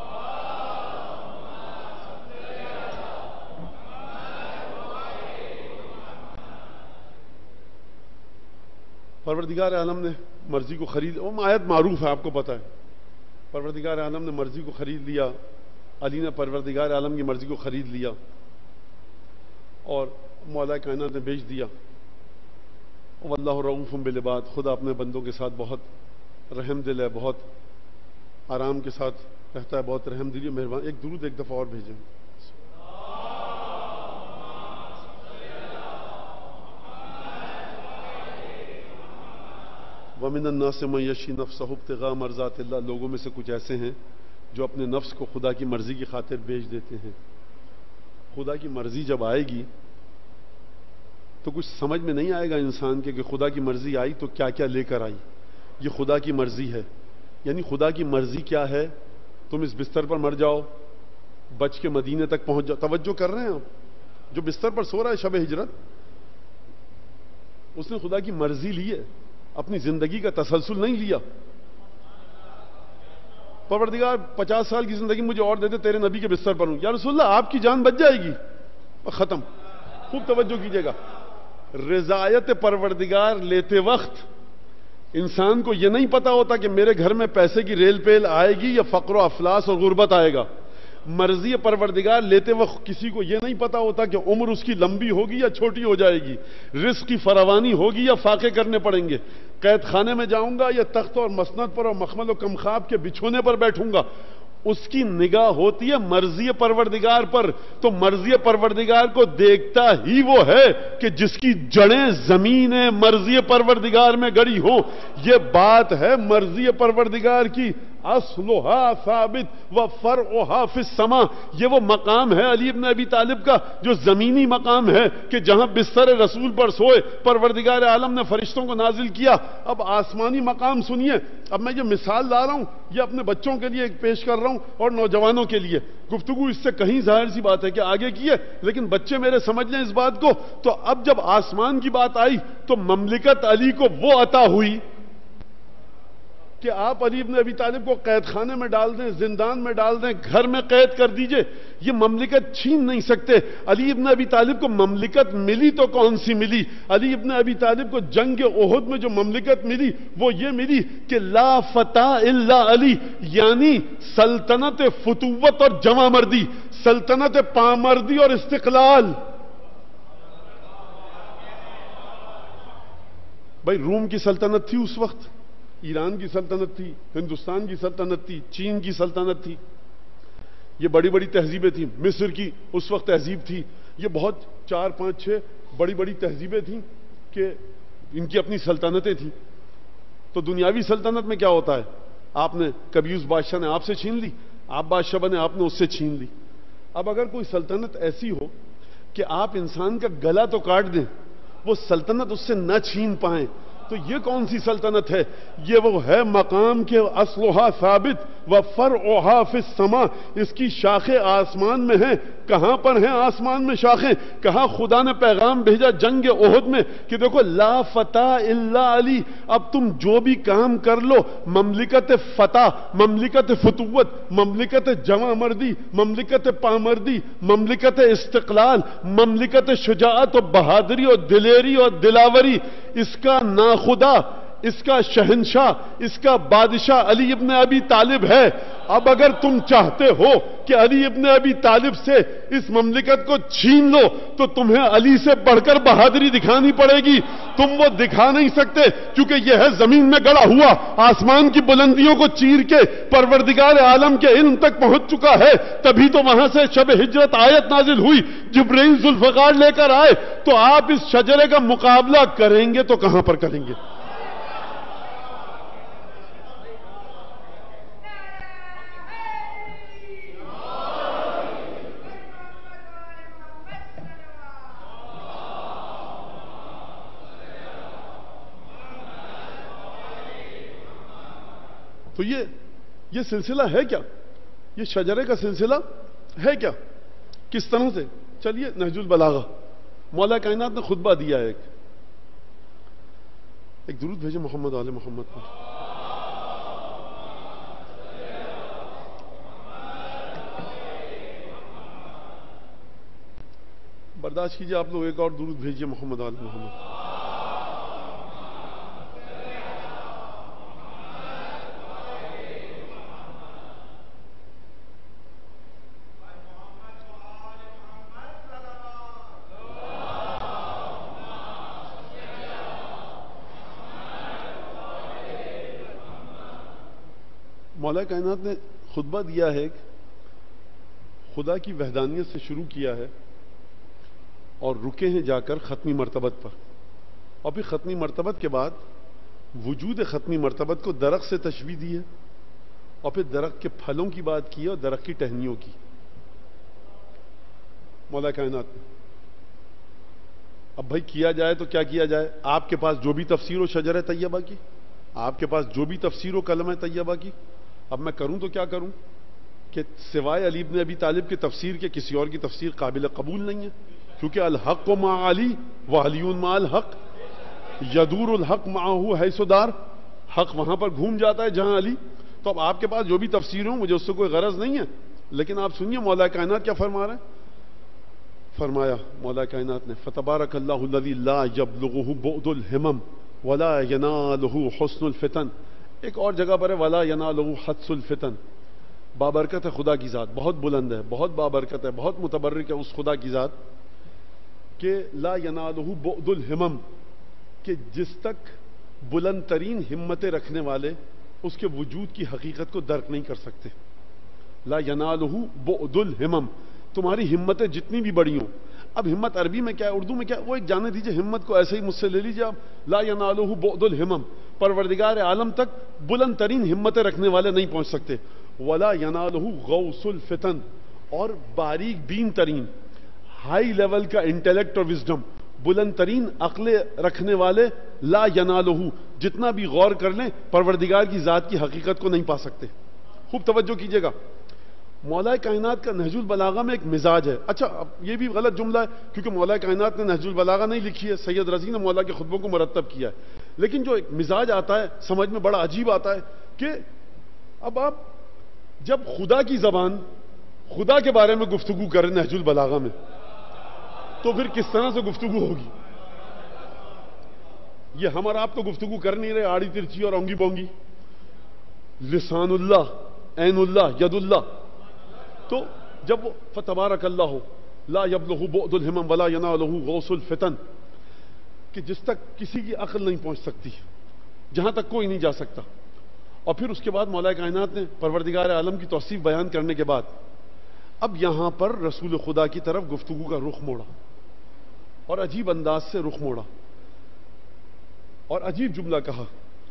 پروردگار عالم نے مرضی کو خرید، وہ آیت معروف ہے، آپ کو پتا ہے. پروردگار عالم نے مرضی کو خرید لیا، علی نے پروردگار عالم کی مرضی کو خرید لیا اور مولا کائنات نے بیچ دیا. واللہ رؤوف بالعباد، خدا اپنے بندوں کے ساتھ بہت رحم دل ہے، بہت آرام کے ساتھ رہتا ہے، بہت رحم دلی مہربان. ایک درود ایک دفعہ اور بھیجیں. وَمِنَ النَّاسِ مَن يَشْرِي نَفْسَهُ ابْتِغَاءَ مَرْضَاتِ اللَّهِ، لوگوں میں سے کچھ ایسے ہیں جو اپنے نفس کو خدا کی مرضی کی خاطر بیچ دیتے ہیں. خدا کی مرضی جب آئے گی تو کچھ سمجھ میں نہیں آئے گا انسان کے کہ خدا کی مرضی آئی تو کیا کیا لے کر آئی. یہ خدا کی مرضی ہے. یعنی خدا کی مرضی کیا ہے؟ تم اس بستر پر مر جاؤ، بچ کے مدینے تک پہنچ جاؤ. توجہ کر رہے ہیں آپ؟ جو بستر پر سو رہا ہے شب ہجرت، اس نے خدا کی مرضی لی ہے، اپنی زندگی کا تسلسل نہیں لیا. پروردگار 50 سال کی زندگی مجھے اور دے دے، تیرے نبی کے بستر پر ہوں. یا رسول اللہ آپ کی جان بچ جائے گی. ختم. خوب توجہ کیجئے گا. رضایت پروردگار لیتے وقت انسان کو یہ نہیں پتا ہوتا کہ میرے گھر میں پیسے کی ریل پیل آئے گی یا فقر و افلاس اور غربت آئے گا. مرضی پروردگار لیتے وقت کسی کو یہ نہیں پتا ہوتا کہ عمر اس کی لمبی ہوگی یا چھوٹی ہو جائے گی، رزق کی فراوانی ہوگی یا فاقے کرنے پڑیں گے، قید خانے میں جاؤں گا یا تخت اور مسند پر اور مخمل و کمخاب کے بچھونے پر بیٹھوں گا. اس کی نگاہ ہوتی ہے مرضی پروردگار پر. تو مرضی پروردگار کو دیکھتا ہی وہ ہے کہ جس کی جڑیں زمین مرضی پروردگار میں گڑی ہوں. یہ بات ہے مرضی پروردگار کی. اصلها ثابت وفرعها فی السماء. یہ وہ مقام ہے علی بن ابی طالب کا جو زمینی مقام ہے کہ جہاں بستر رسول پر سوئے پروردگار عالم نے فرشتوں کو نازل کیا. اب آسمانی مقام سنیے. اب میں جو مثال لا رہا ہوں یہ اپنے بچوں کے لیے پیش کر رہا ہوں اور نوجوانوں کے لیے. گفتگو اس سے کہیں ظاہر سی بات ہے کہ آگے کی ہے، لیکن بچے میرے سمجھ لیں اس بات کو. تو اب جب آسمان کی بات آئی تو مملکت علی کو وہ عطا ہوئی کہ آپ علی بن ابی طالب کو قید خانے میں ڈال دیں، زندان میں ڈال دیں، گھر میں قید کر دیجئے، یہ مملکت چھین نہیں سکتے. علی بن ابی طالب کو مملکت ملی تو کون سی ملی؟ علی بن ابی طالب کو جنگ احد میں جو مملکت ملی وہ یہ ملی کہ لا فتح الا علی، یعنی سلطنت فتوت اور جمع مردی، سلطنت پامردی اور استقلال. بھائی روم کی سلطنت تھی اس وقت، ایران کی سلطنت تھی، ہندوستان کی سلطنت تھی، چین کی سلطنت تھی، یہ بڑی بڑی تہذیبیں تھیں. مصر کی اس وقت تہذیب تھی. یہ بہت 4 5 6 بڑی بڑی تہذیبیں تھیں کہ ان کی اپنی سلطنتیں تھیں. تو دنیاوی سلطنت میں کیا ہوتا ہے؟ آپ نے کبھی اس بادشاہ نے آپ سے چھین لی، آپ بادشاہ بنے آپ نے اس سے چھین لی. اب اگر کوئی سلطنت ایسی ہو کہ آپ انسان کا گلا تو کاٹ دیں وہ سلطنت اس سے نہ چھین پائیں تو یہ کون سی سلطنت ہے؟ یہ وہ ہے مقام کے اصلها ثابت وَفَرْعُهَا فِي السَّمَاءِ، اس کی شاخیں آسمان میں ہیں. کہاں پر ہیں آسمان میں شاخیں؟ کہاں خدا نے پیغام بھیجا جنگ احد میں کہ دیکھو لا فتح الا علی، اب تم جو بھی کام کر لو، مملکت فتح، مملکت فتوت، مملکت جمع مردی، مملکت پامردی، مملکت استقلال، مملکت شجاعت و بہادری اور دلیری اور دلاوری، اس کا ناخدا، اس کا شہنشاہ، اس کا بادشاہ علی ابن ابی طالب ہے. اب اگر تم چاہتے ہو کہ علی ابن ابی طالب سے اس مملکت کو چھین لو تو تمہیں علی سے بڑھ کر بہادری دکھانی پڑے گی. تم وہ دکھا نہیں سکتے کیونکہ یہ ہے زمین میں گڑا ہوا، آسمان کی بلندیوں کو چیر کے پروردگار عالم کے علم تک پہنچ چکا ہے. تبھی تو وہاں سے شب ہجرت آیت نازل ہوئی، جبرائیل ذوالفقار لے کر آئے. تو آپ اس شجرے کا مقابلہ کریں گے تو کہاں پر کریں گے؟ تو یہ سلسلہ ہے کیا؟ یہ شجرے کا سلسلہ ہے کیا؟ کس طرح سے؟ چلیے نہج البلاغہ، مولا کائنات نے خطبہ دیا ہے. ایک درود بھیجے محمد آل محمد پر. برداشت کیجیے آپ لوگ، ایک اور درود بھیجیے محمد آل محمد. مولا کائنات نے خطبہ دیا ہے، خدا کی وحدانیت سے شروع کیا ہے اور رکے ہیں جا کر ختمی مرتبت پر، اور پھر ختمی مرتبت کے بعد وجود ختمی مرتبت کو درخت سے تشبیہ دی ہے، اور پھر درخت کے پھلوں کی بات کی ہے اور درخت کی ٹہنیوں کی. مولا کائنات نے اب بھائی کیا جائے تو کیا کیا جائے؟ آپ کے پاس جو بھی تفسیر و شجر طیبہ کی، آپ کے پاس جو بھی تفسیر و کلمہ طیبہ کی، اب میں کروں تو کیا کروں کہ سوائے علی ابن ابی طالب کی تفسیر کے کسی اور کی تفسیر قابل قبول نہیں ہے، کیونکہ الحق مع علی وعلی مع الحق، یدور الحق معه حیث دار، حق وہاں پر گھوم جاتا ہے جہاں علی. تو اب آپ کے پاس جو بھی تفسیر ہوں مجھے اس سے کوئی غرض نہیں ہے، لیکن آپ سنیے مولا کائنات کیا فرما رہے ہیں. فرمایا مولا کائنات نے فتبارک اللہ الذی لا یبلغہ بعد الہمم ولا ینالہ حسن الفتن. ایک اور جگہ پر ہے ولا ینالہ حدث الفتن. بابرکت ہے خدا کی ذات، بہت بلند ہے، بہت بابرکت ہے، بہت متبرک ہے اس خدا کی ذات کہ لا ینالہ بعد الہمم، کہ جس تک بلند ترین ہمتیں رکھنے والے اس کے وجود کی حقیقت کو درک نہیں کر سکتے. لا ینالہ بعد الہمم، تمہاری ہمتیں جتنی بھی بڑی ہوں. اب ہمت عربی میں کیا ہے، اردو میں کیا ہے، وہ ایک جانے دیجئے، ہمت کو ایسے ہی مجھ سے لے لیجئے آپ. لا ینالہ بعد الہمم، پروردگار عالم تک بلند ترین ہمتیں رکھنے والے نہیں پہنچ سکتے. ولا ینالہ غوث الفتن، اور باریک بین ترین ہائی لیول کا انٹیلیکٹ اور وزڈم، بلند ترین عقل رکھنے والے لا ینالہ، جتنا بھی غور کر لیں پروردگار کی ذات کی حقیقت کو نہیں پا سکتے. خوب توجہ کیجئے گا، مولا کائنات کا نہج البلاغہ میں ایک مزاج ہے. اچھا اب یہ بھی غلط جملہ ہے کیونکہ مولا کائنات نے نہج البلاغہ نہیں لکھی ہے، سید رضی نے مولا کے خطبوں کو مرتب کیا ہے. لیکن جو ایک مزاج آتا ہے سمجھ میں بڑا عجیب آتا ہے کہ اب آپ جب خدا کی زبان خدا کے بارے میں گفتگو کریں نہج البلاغہ میں تو پھر کس طرح سے گفتگو ہوگی. یہ ہم اور آپ تو گفتگو کر نہیں رہے آڑی ترچی اور اونگی بونگی. لسان اللہ، عین اللہ، ید اللہ. تو جب وہ فتبارک اللہ لا یبلغ بعد الہمم ولا ینالہ غوث الفتن، کہ جس تک کسی کی عقل نہیں پہنچ سکتی، جہاں تک کوئی نہیں جا سکتا. اور پھر اس کے بعد مولا کائنات نے پروردگار عالم کی توصیف بیان کرنے کے بعد اب یہاں پر رسول خدا کی طرف گفتگو کا رخ موڑا اور عجیب انداز سے رخ موڑا اور عجیب جملہ کہا،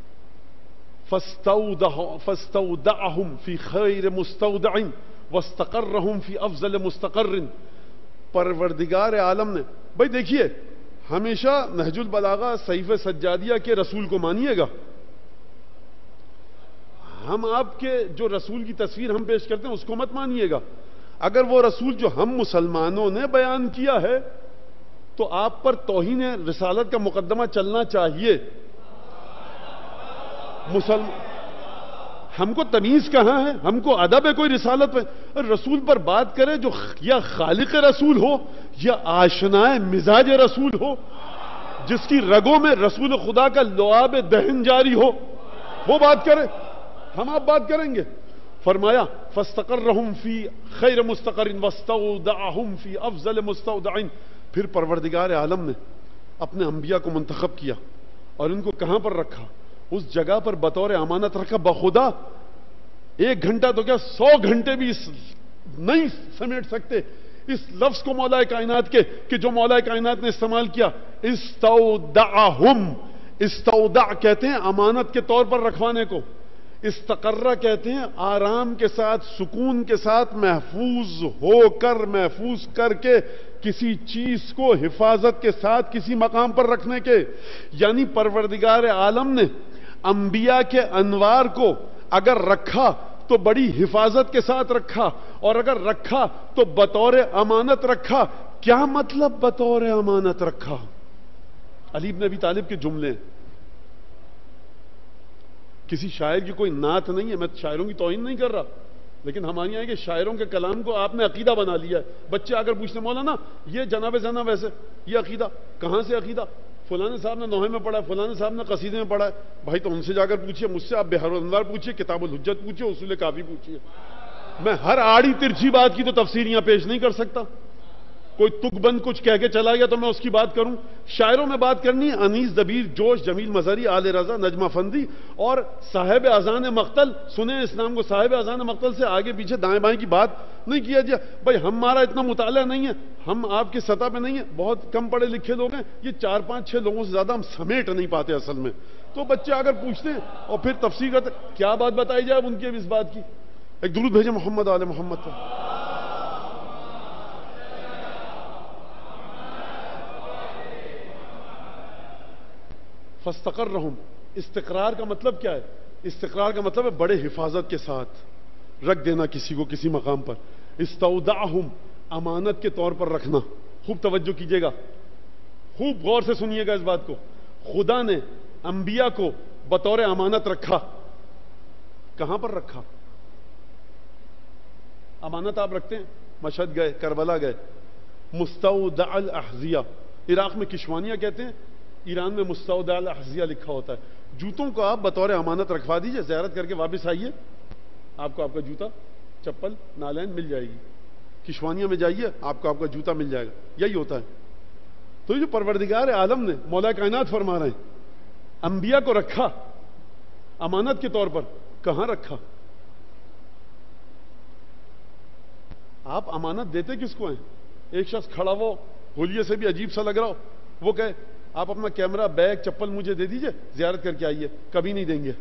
فاستودعهم فی خیر مستودع واستقرهم فی افضل مستقر. پروردگار عالم نے، بھائی دیکھیے ہمیشہ نہج البلاغہ صحیفہ سجادیہ کے رسول کو مانیے گا، ہم آپ کے جو رسول کی تصویر ہم پیش کرتے ہیں اس کو مت مانیے گا. اگر وہ رسول جو ہم مسلمانوں نے بیان کیا ہے تو آپ پر توہین رسالت کا مقدمہ چلنا چاہیے. ہم کو تمیز کہاں ہے؟ ہم کو ادب ہے کوئی رسالت پہ؟ رسول پر بات کرے جو یا خالق رسول ہو یا آشنائے مزاج رسول ہو، جس کی رگوں میں رسول خدا کا لعاب دہن جاری ہو، وہ بات کرے. ہم آپ بات کریں گے. فرمایا فاستقرهم فی خیر مستقر واستودعهم فی افضل مستودع. پھر پروردگار عالم نے اپنے انبیاء کو منتخب کیا اور ان کو کہاں پر رکھا؟ اس جگہ پر بطور امانت رکھا. بخدا 1 گھنٹہ تو کیا 100 گھنٹے بھی نہیں سمیٹ سکتے اس لفظ کو مولا کائنات کے کہ جو مولا کائنات نے استعمال کیا. استودعهم. استودع کہتے ہیں امانت کے طور پر رکھوانے کو. استقرہ کہتے ہیں آرام کے ساتھ سکون کے ساتھ محفوظ ہو کر محفوظ کر کے کسی چیز کو حفاظت کے ساتھ کسی مقام پر رکھنے کے. یعنی پروردگار عالم نے انبیاء کے انوار کو اگر رکھا تو بڑی حفاظت کے ساتھ رکھا، اور اگر رکھا تو بطور امانت رکھا. کیا مطلب بطور امانت رکھا؟ علی بن ابی طالب کے جملے. کسی شاعر کی کوئی نعت نہیں ہے، میں شاعروں کی توہین نہیں کر رہا، لیکن ہمارے یہاں کہ شاعروں کے کلام کو آپ نے عقیدہ بنا لیا ہے. بچے آ کر پوچھتے مولانا یہ جناب زینا ویسے یہ عقیدہ کہاں سے؟ عقیدہ فلانے صاحب نے نوحے میں پڑھا ہے، فلانے صاحب نے قصیدے میں پڑھا ہے. بھائی تو ان سے جا کر پوچھیے، مجھ سے آپ بحر الانوار پوچھیے، کتاب الحجت پوچھیے، اصول کافی پوچھیے. میں ہر آڑی ترچھی بات کی تو تفسیر یہاں پیش نہیں کر سکتا. کوئی تک بند کچھ کہہ کے چلا گیا تو میں اس کی بات کروں. شاعروں میں بات کرنی انیس دبیر، جوش، جمیل مظہری، آل رضا، نجمہ فندی اور صاحب اذان مقتل. سنیں اسلام کو صاحب اذان مقتل سے آگے پیچھے دائیں بائیں کی بات نہیں کیا جائے. بھائی ہمارا اتنا مطالعہ نہیں ہے، ہم آپ کی سطح پہ نہیں ہیں، بہت کم پڑھے لکھے لوگ ہیں. یہ 4 5 6 لوگوں سے زیادہ ہم سمیٹ نہیں پاتے اصل میں. تو بچے اگر پوچھتے ہیں اور پھر تفسیر کرتے کیا بات بتائی جائے اب ان کی اب اس بات کی. ایک درود بھیجے محمد آل محمد پر. فاستقرهم. استقرار کا مطلب کیا ہے؟ استقرار کا مطلب ہے بڑے حفاظت کے ساتھ رکھ دینا کسی کو کسی مقام پر. استودعهم امانت کے طور پر رکھنا. خوب توجہ کیجیے گا، خوب غور سے سنیے گا اس بات کو. خدا نے انبیاء کو بطور امانت رکھا. کہاں پر رکھا؟ امانت آپ رکھتے ہیں، مشہد گئے، کربلا گئے. مستودع الاحذیہ، عراق میں کشوانیہ کہتے ہیں، ایران میں مستودع الاحذیہ لکھا ہوتا ہے. جوتوں کو آپ بطور امانت رکھوا دیجئے، زیارت کر کے واپس آئیے، آپ کو آپ کا جوتا، چپل، نالین مل جائے گی. کشوانیہ میں جائیے، آپ کو آپ کا جوتا مل جائے گا. یہی ہوتا ہے. تو یہ جو پروردگار عالم نے مولا کائنات فرما رہے ہیں انبیاء کو رکھا امانت کے طور پر. کہاں رکھا؟ آپ امانت دیتے کس کو ہیں؟ ایک شخص کھڑا ہو ہولیے سے بھی عجیب سا لگ رہا ہو، وہ کہے آپ اپنا کیمرہ، بیگ، چپل مجھے دے دیجئے، زیارت کر کے آئیے. کبھی نہیں دیں گے.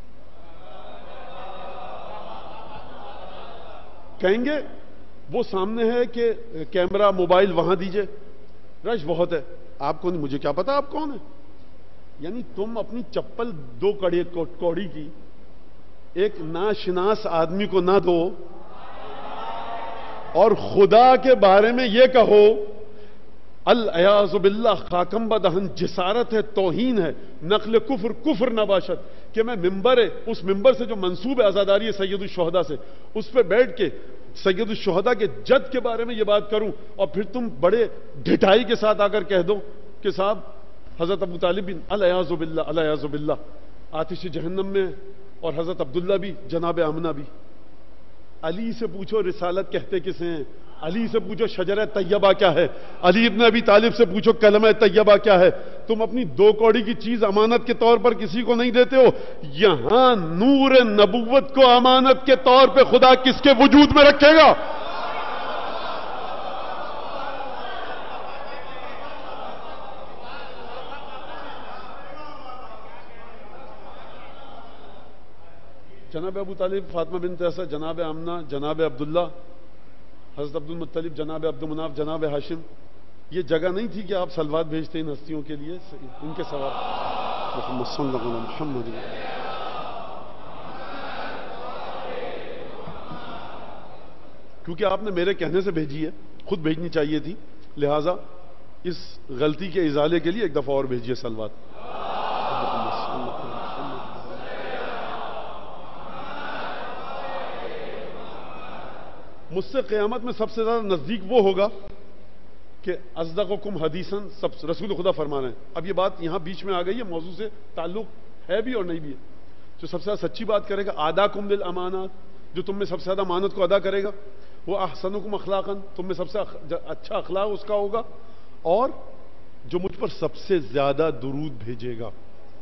کہیں گے وہ سامنے ہے کہ کیمرہ، موبائل وہاں دیجئے، رش بہت ہے. آپ کو نہیں، مجھے کیا پتا آپ کون ہیں. یعنی تم اپنی چپل 2 کوڑی کی ایک ناشناس آدمی کو نہ دو اور خدا کے بارے میں یہ کہو العیاذ باللہ خاکم بدہن، جسارت ہے، توہین ہے، نقل کفر، کفر نباشت، کہ میں ممبر ہے، اس ممبر سے جو منصوب عزاداری ہے سید الشہداء سے، اس پہ بیٹھ کے سید الشہداء کے جد کے بارے میں یہ بات کروں اور پھر تم بڑے ڈھٹائی کے ساتھ آ کر کہہ دو کہ صاحب حضرت ابو طالب بن العیاذ باللہ، العیاذ باللہ آتش جہنم میں، اور حضرت عبداللہ بھی، جناب آمنہ بھی. علی سے پوچھو رسالت کہتے کسے ہیں، علی سے پوچھو شجرہ طیبہ کیا ہے، علی ابن ابی طالب سے پوچھو کلمہ طیبہ کیا ہے. تم اپنی 2 کوڑی کی چیز امانت کے طور پر کسی کو نہیں دیتے ہو. یہاں نور نبوت کو امانت کے طور پہ خدا کس کے وجود میں رکھے گا؟ جناب ابو طالب، فاطمہ بنت اسد، جناب آمنہ، جناب عبداللہ، حضرت عبد المطلب، جناب عبد مناف، جناب ہاشم. یہ جگہ نہیں تھی کہ آپ سلوات بھیجتے ان ہستیوں کے لیے، ان کے ثواب. محمد صلی اللہ علیہ وسلم. کیونکہ آپ نے میرے کہنے سے بھیجی ہے، خود بھیجنی چاہیے تھی، لہٰذا اس غلطی کے ازالے کے لیے ایک دفعہ اور بھیجیے صلوات۔ مجھ سے قیامت میں سب سے زیادہ نزدیک وہ ہوگا کہ اصدقکم حدیثاً، سب رسول خدا فرما رہے ہیں۔ اب یہ بات یہاں بیچ میں آ گئی ہے، موضوع سے تعلق ہے بھی اور نہیں بھی ہے۔ جو سب سے زیادہ سچی بات کرے گا، آداکم للامانات، جو تم میں سب سے زیادہ امانت کو ادا کرے گا، وہ احسنکم اخلاقاً، تم میں سب سے اچھا اخلاق اس کا ہوگا، اور جو مجھ پر سب سے زیادہ درود بھیجے گا۔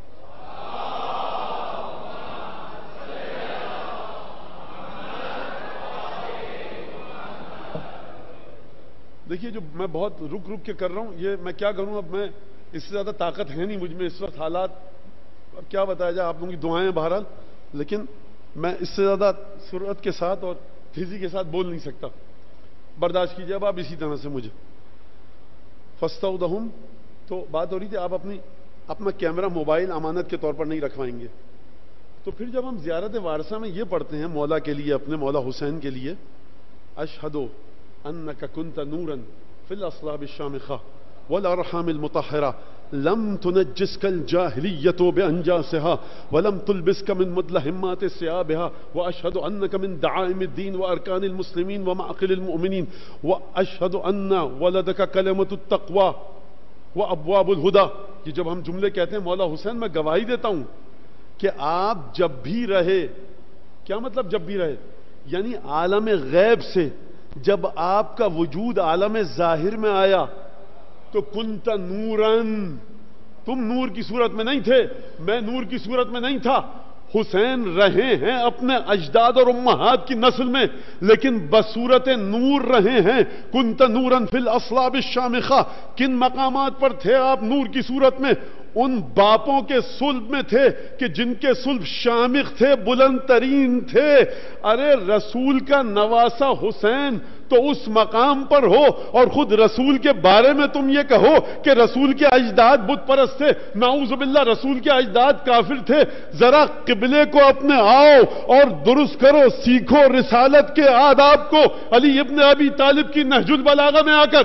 دیکھیے، جو میں بہت رک رک کے کر رہا ہوں، یہ میں کیا کروں، اب میں اس سے زیادہ طاقت ہے نہیں مجھ میں اس وقت، حالات اب کیا بتایا جائے، آپ لوگوں کی دعائیں بہرحال، لیکن میں اس سے زیادہ سرعت کے ساتھ اور تیزی کے ساتھ بول نہیں سکتا۔ برداشت کیجیے اب آپ اسی طرح سے مجھے۔ فاستودعہم، تو بات ہو رہی تھی آپ اپنا کیمرہ موبائل امانت کے طور پر نہیں رکھوائیں گے، تو پھر جب ہم زیارت وارثہ میں یہ پڑھتے ہیں مولا کے لیے، اپنے مولا حسین کے لیے، اشہد انک کنت نورا فی الاصلاب الشامخہ والارحام المطہرہ لم تنجسک الجاہلیۃ بانجاسها ولم تلبسک من مدلہمات ثیابها واشہد انک من دعائم الدین وارکان المسلمین ومعقل المؤمنین واشہد ان ولدک کلمۃ التقوی وابواب الہدی۔ یہ جب ہم جملے کہتے ہیں مولا حسین، میں گواہی دیتا ہوں کہ آپ جب بھی رہے، کیا مطلب جب بھی رہے، یعنی عالم غیب سے جب آپ کا وجود عالم ظاہر میں آیا تو کنت نورن، تم نور کی صورت میں نہیں تھے، میں نور کی صورت میں نہیں تھا۔ حسین رہے ہیں اپنے اجداد اور امہات کی نسل میں، لیکن بصورت نور رہے ہیں۔ کنت نورن فی الاصلاب الشامخہ، کن مقامات پر تھے آپ نور کی صورت میں؟ ان باپوں کے صلب میں تھے کہ جن کے صلب شامخ تھے، بلند ترین تھے۔ ارے رسول کا نواسا حسین تو اس مقام پر ہو، اور خود رسول کے بارے میں تم یہ کہو کہ رسول کے اجداد بت پرست تھے، نعوذ باللہ رسول کے اجداد کافر تھے۔ ذرا قبلے کو اپنے آؤ اور درست کرو، سیکھو رسالت کے آداب کو علی ابن ابی طالب کی نہج البلاغہ میں آ کر۔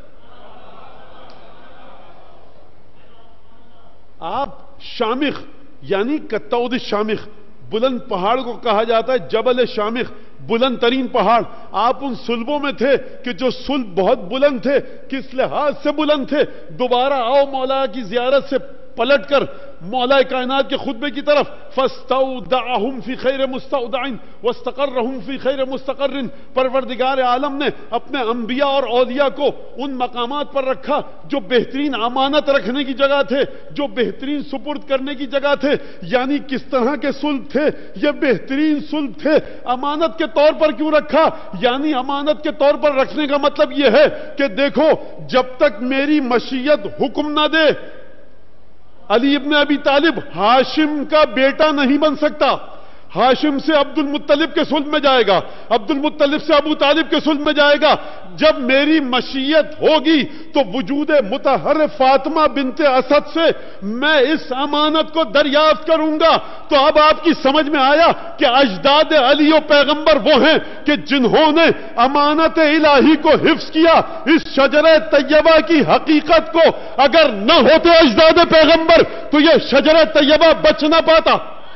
آپ شامخ، یعنی کتعود الشامخ، بلند پہاڑ کو کہا جاتا ہے جبل شامخ، بلند ترین پہاڑ۔ آپ ان صلبوں میں تھے کہ جو صلب بہت بلند تھے۔ کس لحاظ سے بلند تھے؟ دوبارہ آؤ مولا کی زیارت سے پلٹ کر مولا کائنات کے خطبے کی طرف، فاستودعہم فی خیر مستودع واستقرہم فی خیر مستقر۔ پروردگار عالم نے اپنے انبیاء اور اولیاء کو ان مقامات پر رکھا جو بہترین امانت رکھنے کی جگہ تھے، جو بہترین سپرد کرنے کی جگہ تھے۔ یعنی کس طرح کے صلب تھے؟ یہ بہترین صلب تھے۔ امانت کے طور پر کیوں رکھا؟ یعنی امانت کے طور پر رکھنے کا مطلب یہ ہے کہ دیکھو، جب تک میری مشیت حکم نہ دے، علی ابن ابی طالب ہاشم کا بیٹا نہیں بن سکتا۔ ہاشم سے عبد المطلب کے صلب میں جائے گا، عبد المطلب سے ابو طالب کے صلب میں جائے گا۔ جب میری مشیت ہوگی تو وجود مطہر فاطمہ بنت اسد سے میں اس امانت کو دریافت کروں گا۔ تو اب آپ کی سمجھ میں آیا کہ اجداد علی و پیغمبر وہ ہیں کہ جنہوں نے امانت الہی کو حفظ کیا۔ اس شجرہ طیبہ کی حقیقت کو اگر نہ ہوتے اجداد پیغمبر تو یہ شجرہ طیبہ بچ نہ پاتا۔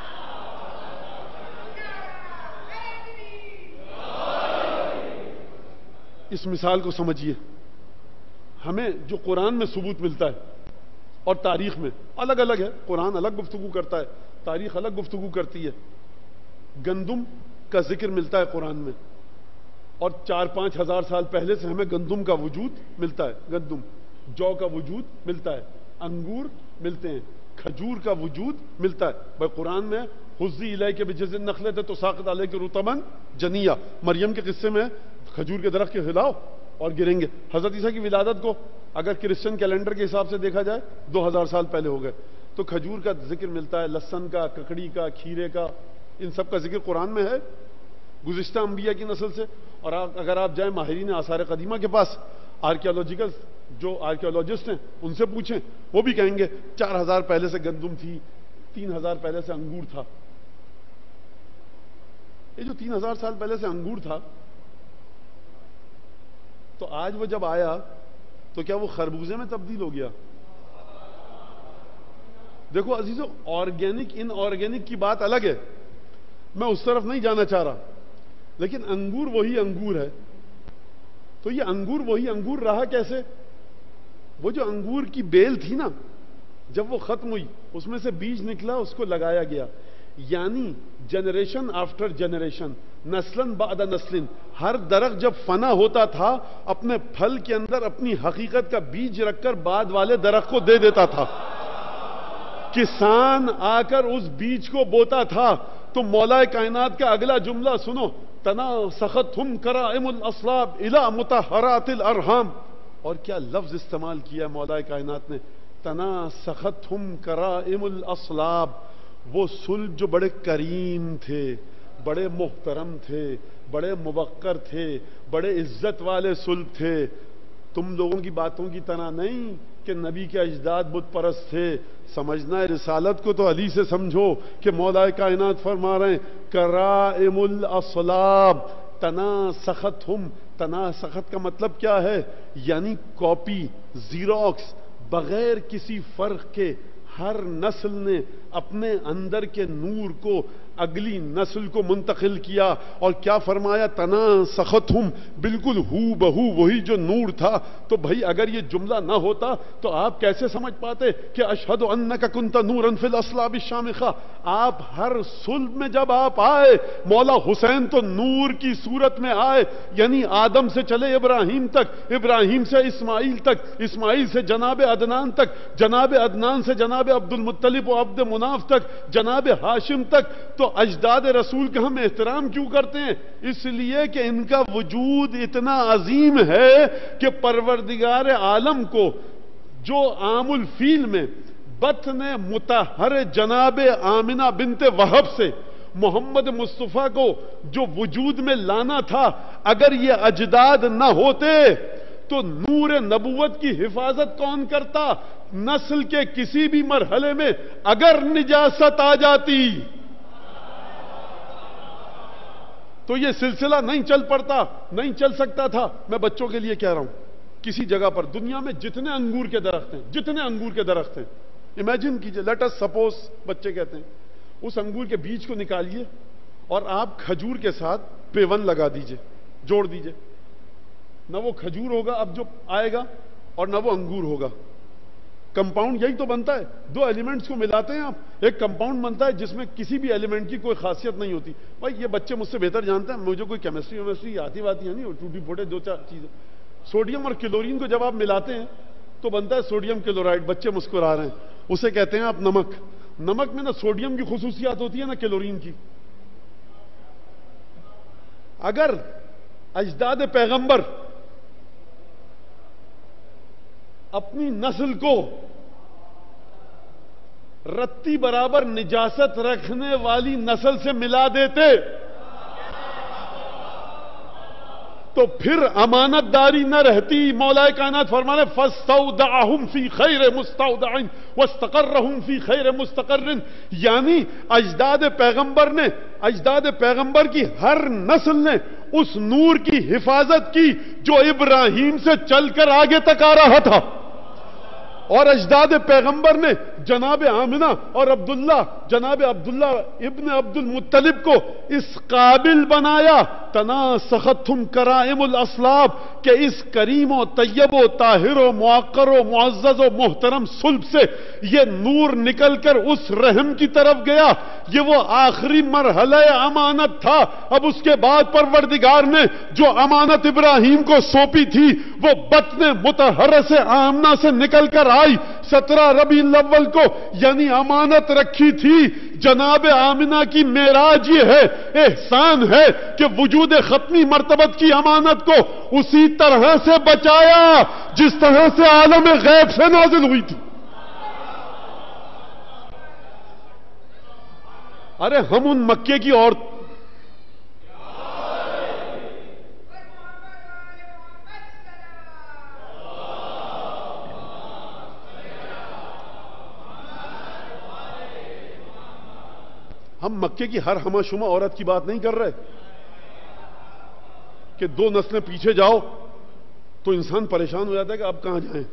اس مثال کو سمجھیے، ہمیں جو قرآن میں ثبوت ملتا ہے اور تاریخ میں الگ الگ ہے، قرآن الگ گفتگو کرتا ہے، تاریخ الگ گفتگو کرتی ہے۔ گندم کا ذکر ملتا ہے قرآن میں، اور 4-5 ہزار سال پہلے سے ہمیں گندم کا وجود ملتا ہے، گندم، جو کا وجود ملتا ہے، انگور ملتے ہیں، کھجور کا وجود ملتا ہے۔ بھائی قرآن میں حزی الیک بجذع النخلۃ تساقط علیک رطبا جنیا، مریم کے قصے میں کھجور کے درخت کے ہلاؤ اور گریں گے۔ حضرت عیسیٰ کی ولادت کو اگر کرسچن کیلنڈر کے حساب سے دیکھا جائے 2000 سال پہلے ہو گئے، تو کھجور کا ذکر ملتا ہے، لہسن کا، ککڑی کا، کھیرے کا، ان سب کا ذکر قرآن میں ہے گزشتہ انبیاء کی نسل سے۔ اور اگر آپ جائیں ماہرین آثار قدیمہ کے پاس، آرکیالوجیکل جو آرکیالوجسٹ ہیں ان سے پوچھیں، وہ بھی کہیں گے 4000 پہلے سے گندم تھی، 3000 پہلے سے انگور تھا۔ یہ جو 3000 سال پہلے سے انگور تھا، تو آج وہ جب آیا تو کیا وہ خربوزے میں تبدیل ہو گیا؟ دیکھو عزیزو، آرگینک ان آرگینک کی بات الگ ہے، میں اس طرف نہیں جانا چاہ رہا، لیکن انگور وہی انگور ہے. تو یہ انگور وہی انگور رہا کیسے؟ وہ جو انگور کی بیل تھی نا، جب وہ ختم ہوئی اس میں سے بیج نکلا، اس کو لگایا گیا. یعنی جنریشن آفٹر جنریشن، نسلن بعد نسلن، ہر درخت جب فنا ہوتا تھا اپنے پھل کے اندر اپنی حقیقت کا بیج رکھ کر بعد والے درخت کو دے دیتا تھا. کسان آ کر اس بیج کو بوتا تھا. تو مولا کائنات کا اگلا جملہ سنو، تناسختہم کرائم الاصلاب الی مطہرات الارحام. اور کیا لفظ استعمال کیا مولا کائنات نے، تناسختہم کرائم الاصلاب. وہ صلب جو بڑے کریم تھے، بڑے محترم تھے، بڑے موقر تھے، بڑے عزت والے صلب تھے. تم لوگوں کی باتوں کی طرح نہیں کہ نبی کے اجداد بت پرست تھے. سمجھنا ہے رسالت کو تو علی سے سمجھو کہ مولا کائنات فرما رہے ہیں کرائم الاصلاب تناسختہم. تناسخت کا مطلب کیا ہے؟ یعنی کاپی، زیروکس، بغیر کسی فرق کے ہر نسل نے اپنے اندر کے نور کو اگلی نسل کو منتقل کیا. اور کیا فرمایا؟ تناسختہم، بالکل ہو بہو وہی جو نور تھا. تو بھائی اگر یہ جملہ نہ ہوتا تو آپ کیسے سمجھ پاتے کہ اشہد انک کنت نورا فی الاصلاب الشامخہ؟ آپ ہر صلب میں جب آپ آئے، مولا حسین تو نور کی صورت میں آئے. یعنی آدم سے چلے ابراہیم تک، ابراہیم سے اسماعیل تک، اسماعیل سے جناب عدنان تک، جناب عدنان سے جناب عبد المطلب و عبد مناف تک، جناب ہاشم تک. تو اجداد رسول کا ہم احترام کیوں کرتے ہیں؟ اس لیے کہ ان کا وجود اتنا عظیم ہے کہ پروردگار عالم کو جو عام الفیل میں بطن مطہر جناب آمنہ بنت وہب سے محمد مصطفیٰ کو جو وجود میں لانا تھا، اگر یہ اجداد نہ ہوتے تو نور نبوت کی حفاظت کون کرتا؟ نسل کے کسی بھی مرحلے میں اگر نجاست آ جاتی تو یہ سلسلہ نہیں چل پڑتا، نہیں چل سکتا تھا. میں بچوں کے لیے کہہ رہا ہوں، کسی جگہ پر دنیا میں جتنے انگور کے درخت ہیں، جتنے انگور کے درخت ہیں، امیجن کیجئے، لیٹ اس سپوز، بچے کہتے ہیں، اس انگور کے بیج کو نکالیے اور آپ کھجور کے ساتھ پیون لگا دیجئے، جوڑ دیجئے. نہ وہ کھجور ہوگا اب جو آئے گا اور نہ وہ انگور ہوگا. کمپاؤنڈ یہی تو بنتا ہے، دو ایلیمنٹس کو ملاتے ہیں آپ، ایک کمپاؤنڈ بنتا ہے جس میں کسی بھی ایلیمنٹ کی کوئی خاصیت نہیں ہوتی. بھائی یہ بچے مجھ سے بہتر جانتے ہیں، مجھے کوئی کیمسٹری آتی ہے نہیں، ٹوٹی پھوٹے دو چار چیزیں. سوڈیم اور کلورین کو جب آپ ملاتے ہیں تو بنتا ہے سوڈیم کلورائڈ. بچے مسکرا رہے ہیں، اسے کہتے ہیں آپ نمک. نمک میں نہ سوڈیم کی خصوصیات ہوتی ہے نہ کلورین کی. اگر اجداد پیغمبر اپنی نسل کو رتی برابر نجاست رکھنے والی نسل سے ملا دیتے تو پھر امانت داری نہ رہتی. مولا کائنات فرمانے فاستودعہم فی خیر مستودع واستقرہم فی خیر مستقر. یعنی اجداد پیغمبر کی ہر نسل نے اس نور کی حفاظت کی جو ابراہیم سے چل کر آگے تک آ رہا تھا. اور اجداد پیغمبر نے جناب آمنہ اور جناب عبداللہ ابن عبد المطلب کو اس قابل بنایا تناسختہم کرائم الاصلاب کہ اس کریم و طیب و طاہر و معقر و معزز و محترم صلب سے یہ نور نکل کر اس رحم کی طرف گیا. یہ وہ آخری مرحلہ امانت تھا. اب اس کے بعد پروردگار نے جو امانت ابراہیم کو سونپی تھی وہ بطن مطہرہ سے آمنہ سے نکل کر آئی 17 ربیع الاول کو. یعنی امانت رکھی تھی. جناب آمنہ کی معراج یہ ہے، احسان ہے کہ وجود ختمی مرتبت کی امانت کو اسی طرح سے بچایا جس طرح سے عالم غیب سے نازل ہوئی تھی. ارے ہم ان مکے کی عورت ہم مکے کی ہر ہمہ شمہ عورت کی بات نہیں کر رہے کہ 2 نسلیں پیچھے جاؤ تو انسان پریشان ہو جاتا ہے کہ اب کہاں جائیں.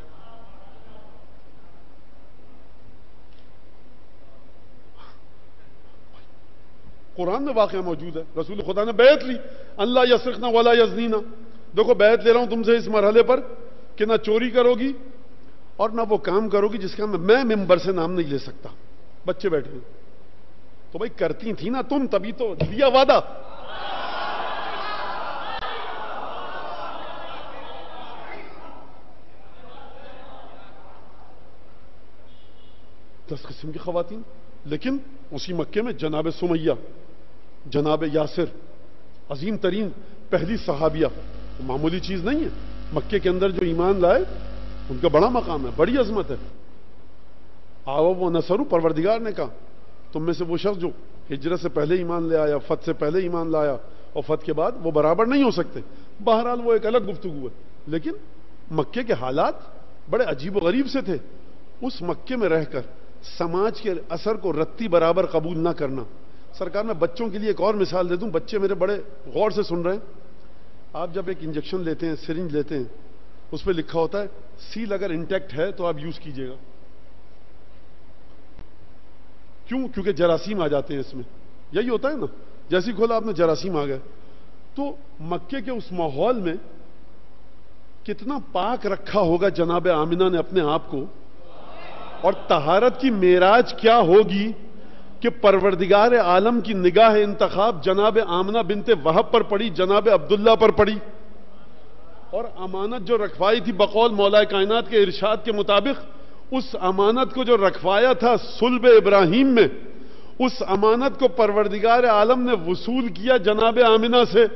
قرآن میں واقعہ موجود ہے, رسول خدا نے بیعت لی, اللہ یسرقنا ولا یزنینا, دیکھو بیعت لے رہا ہوں تم سے اس مرحلے پر کہ نہ چوری کرو گی اور نہ وہ کام کرو گی جس کا میں ممبر سے نام نہیں لے سکتا. بچے بیٹھے ہیں تو بھائی کرتی تھی نا تم, تبھی تو دیا وعدہ. دس قسم کی خواتین, لیکن اسی مکے میں جناب سمیہ, جناب یاسر, عظیم ترین پہلی صحابیہ, معمولی چیز نہیں ہے. مکے کے اندر جو ایمان لائے ان کا بڑا مقام ہے, بڑی عظمت ہے. آو وہ نصرو, پروردگار نے کہا تم میں سے وہ شخص جو ہجرت سے پہلے ایمان لے آیا, فتح سے پہلے ایمان لایا اور فتح کے بعد, وہ برابر نہیں ہو سکتے. بہرحال وہ ایک الگ گفتگو ہے, لیکن مکے کے حالات بڑے عجیب و غریب سے تھے. اس مکے میں رہ کر سماج کے اثر کو رتی برابر قبول نہ کرنا. سرکار میں بچوں کے لیے ایک اور مثال دے دوں, بچے میرے بڑے غور سے سن رہے ہیں. آپ جب ایک انجیکشن لیتے ہیں, سرنج لیتے ہیں, اس پہ لکھا ہوتا ہے سیل اگر انٹیکٹ ہے تو آپ یوز کیجئے گا. کیوں؟ کیونکہ جراثیم آ جاتے ہیں اس میں, یہی ہوتا ہے نا. جیسی کھولا آپ نے جراثیم آ گئے. تو مکے کے اس ماحول میں کتنا پاک رکھا ہوگا جناب آمنہ نے اپنے آپ کو, اور طہارت کی معراج کیا ہوگی کہ پروردگار عالم کی نگاہ انتخاب جناب آمنہ بنت وہب پر پڑی, جناب عبداللہ پر پڑی, اور امانت جو رکھوائی تھی بقول مولا کائنات کے ارشاد کے مطابق, اس امانت کو جو رکھوایا تھا صلب ابراہیم میں, اس امانت کو پروردگار عالم نے وصول کیا جناب آمنہ سے.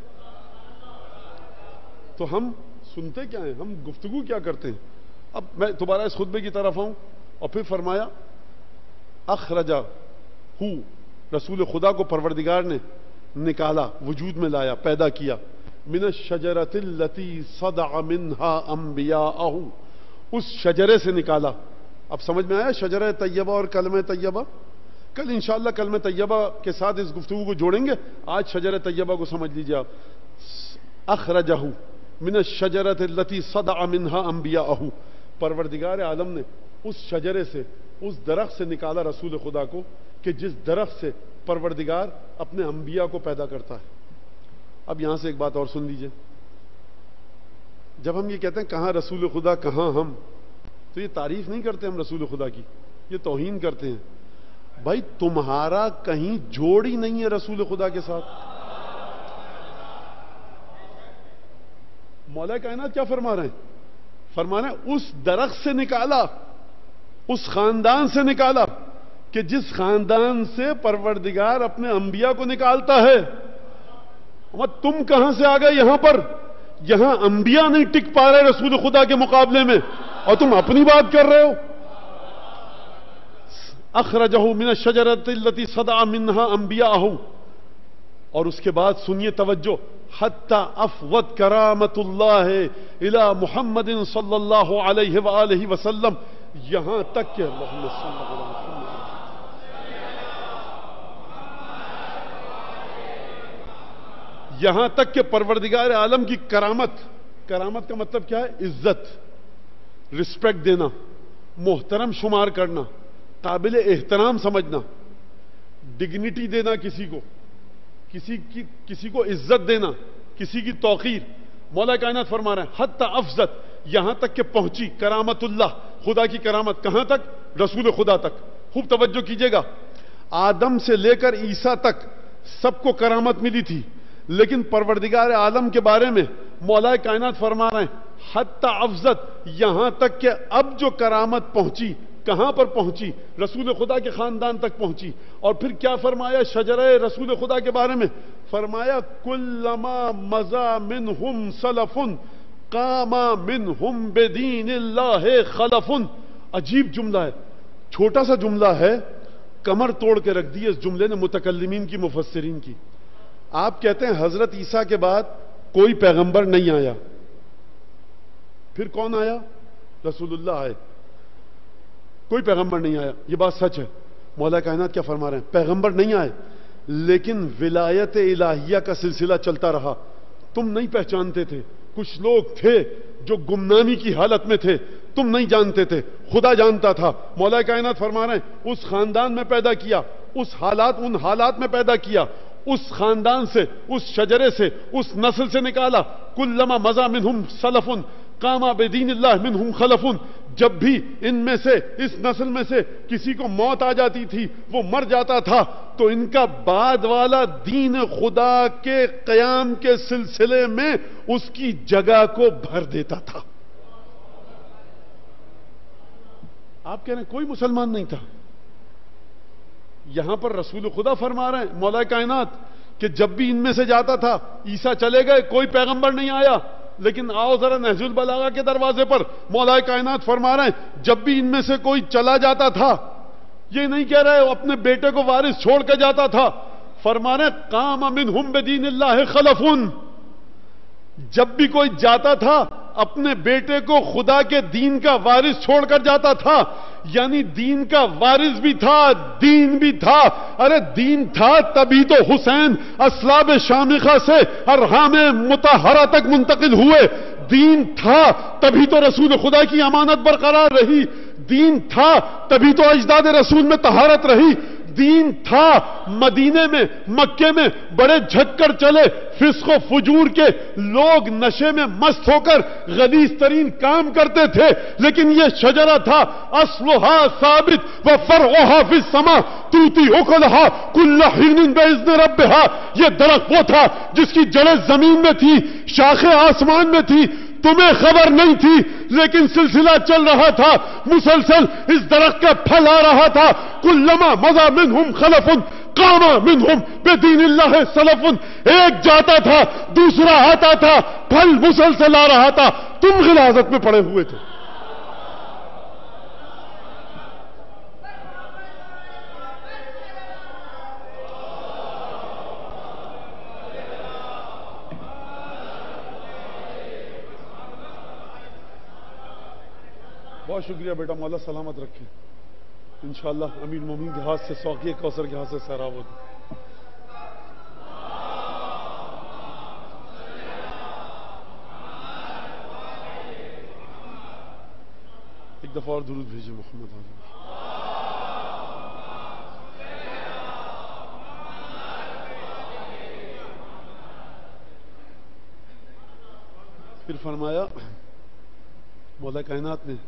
تو ہم سنتے کیا ہیں, ہم گفتگو کیا کرتے ہیں. اب میں دوبارہ اس خطبے کی طرف آؤں, اور پھر فرمایا اخرجہ ہو, رسول خدا کو پروردگار نے نکالا, وجود میں لایا, پیدا کیا. من الشجرۃ التی صدع منها انبیاءہ, اس شجرے سے نکالا. اب سمجھ میں آیا شجرہ طیبہ اور کلمہ طیبہ. کل انشاءاللہ کلمہ طیبہ کے ساتھ اس گفتگو کو جوڑیں گے. آج شجرہ طیبہ کو سمجھ لیجیے آپ. اخرجہ من الشجرۃ التی صدع منها انبیاءہ, پروردگار عالم نے اس شجرے سے, اس درخت سے نکالا رسول خدا کو, کہ جس درخت سے پروردگار اپنے انبیاء کو پیدا کرتا ہے. اب یہاں سے ایک بات اور سن لیجئے. جب ہم یہ کہتے ہیں کہاں رسول خدا کہاں ہم, تو یہ تعریف نہیں کرتے ہم رسول خدا کی, یہ توہین کرتے ہیں. بھائی تمہارا کہیں جوڑ ہی نہیں ہے رسول خدا کے ساتھ. مولا کائنات کیا فرما رہے ہیں؟ فرما رہے ہیں اس درخت سے نکالا, اس خاندان سے نکالا کہ جس خاندان سے پروردگار اپنے انبیاء کو نکالتا ہے. تم کہاں سے آ گئے یہاں پر؟ یہاں انبیاء نہیں ٹک پا رہے رسول خدا کے مقابلے میں, اور تم اپنی بات کر رہے ہو. اخرجہ من الشجرۃ التی صدع منها انبیاءہ, اور اس کے بعد سنیے توجہ, حتی افوت کرامت اللہ الی محمد صلی اللہ علیہ وآلہ وسلم, یہاں تک کہ یہاں تک کہ پروردگار عالم کی کرامت, کرامت کا مطلب کیا ہے؟ عزت, رسپیکٹ دینا, محترم شمار کرنا, قابل احترام سمجھنا, ڈگنیٹی دینا کسی کو, کسی کو عزت دینا, کسی کی توقیر. مولا کائنات فرما رہے ہیں حتی افزت, یہاں تک کہ پہنچی کرامت اللہ, خدا کی کرامت کہاں تک؟ رسول خدا تک. خوب توجہ کیجئے گا, آدم سے لے کر عیسیٰ تک سب کو کرامت ملی تھی, لیکن پروردگار عالم کے بارے میں مولا کائنات فرما رہے ہیں حتی افزت, یہاں تک کہ اب جو کرامت پہنچی کہاں پر پہنچی؟ رسول خدا کے خاندان تک پہنچی. اور پھر کیا فرمایا شجرہ رسول خدا کے بارے میں؟ فرمایا کلما مضى منہم سلف قام منہم بدین اللہ خلف. عجیب جملہ ہے, چھوٹا سا جملہ ہے, کمر توڑ کے رکھ دی اس جملے نے متکلمین کی, مفسرین کی. آپ کہتے ہیں حضرت عیسیٰ کے بعد کوئی پیغمبر نہیں آیا, پھر کون آیا؟ رسول اللہ آئے. کوئی پیغمبر نہیں آیا, یہ بات سچ ہے. مولا کائنات کیا فرما رہے ہیں؟ پیغمبر نہیں آئے, لیکن ولایت الہیہ کا سلسلہ چلتا رہا. تم نہیں پہچانتے تھے. کچھ لوگ تھے جو گمنامی کی حالت میں تھے, تم نہیں جانتے تھے, خدا جانتا تھا. مولا کائنات فرما رہے ہیں اس خاندان میں پیدا کیا, ان حالات میں پیدا کیا, اس خاندان سے, اس شجرے سے, اس نسل سے نکالا. کلما مضى منہم سلف قام بدین اللہ منہم خلف. جب بھی ان میں سے, اس نسل میں سے کسی کو موت آ جاتی تھی, وہ مر جاتا تھا, تو ان کا بعد والا دین خدا کے قیام کے سلسلے میں اس کی جگہ کو بھر دیتا تھا. آپ کہہ رہے ہیں کوئی مسلمان نہیں تھا. یہاں پر رسول خدا فرما رہے ہیں مولا کائنات کہ جب بھی ان میں سے جاتا تھا, عیسیٰ چلے گئے, کوئی پیغمبر نہیں آیا. لیکن آؤ ذرا نہج البلاغہ کے دروازے پر مولا کائنات فرما رہے ہیں جب بھی ان میں سے کوئی چلا جاتا تھا, یہ نہیں کہہ رہے اپنے بیٹے کو وارث چھوڑ کے جاتا تھا, فرما رہے ہیں قام منہم بدین اللہ خلف. جب بھی کوئی جاتا تھا اپنے بیٹے کو خدا کے دین کا وارث چھوڑ کر جاتا تھا. یعنی دین کا وارث بھی تھا, دین بھی تھا. ارے دین تھا تبھی تو حسین اسلاب شامخہ سے ارحام مطہرہ تک منتقل ہوئے. دین تھا تبھی تو رسول خدا کی امانت برقرار رہی. دین تھا تبھی تو اجداد رسول میں طہارت رہی. دین تھا مدینے میں, مکے میں بڑے جھکڑ چلے, فسق و فجور کے لوگ نشے میں مست ہو کر غلیظ ترین کام کرتے تھے, لیکن یہ شجرہ تھا اصلھا ثابت و فرعھا فی السماء تؤتی اکلھا کل حین باذن ربھا. یہ درخت وہ تھا جس کی جڑیں زمین میں تھی, شاخیں آسمان میں تھی. تمہیں خبر نہیں تھی, لیکن سلسلہ چل رہا تھا, مسلسل اس درخت کا پھل آ رہا تھا. کلما مضى منہم خلف قام منہم بدین اللہ سلف. ایک جاتا تھا دوسرا آتا تھا, پھل مسلسل آ رہا تھا. تم غلاظت میں پڑے ہوئے تھے. بہت شکریہ بیٹا, مولا سلامت رکھے. انشاءاللہ امیر مومن کے ہاتھ سے, سوقیہ کوثر کے ہاتھ سے سیراب ہوتا. ایک دفعہ اور درود بھیجے محمد آدم. پھر فرمایا مولا کائنات نے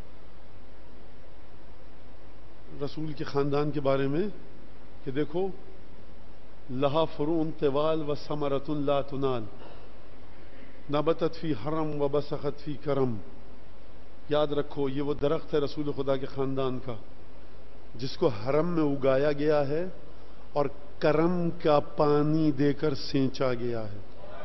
رسول کے خاندان کے بارے میں کہ دیکھو لہا فروع طوال و ثمرۃ لا تنال نبتت فی حرم و بسخت فی کرم. یاد رکھو یہ وہ درخت ہے رسول خدا کے خاندان کا جس کو حرم میں اگایا گیا ہے اور کرم کا پانی دے کر سینچا گیا ہے.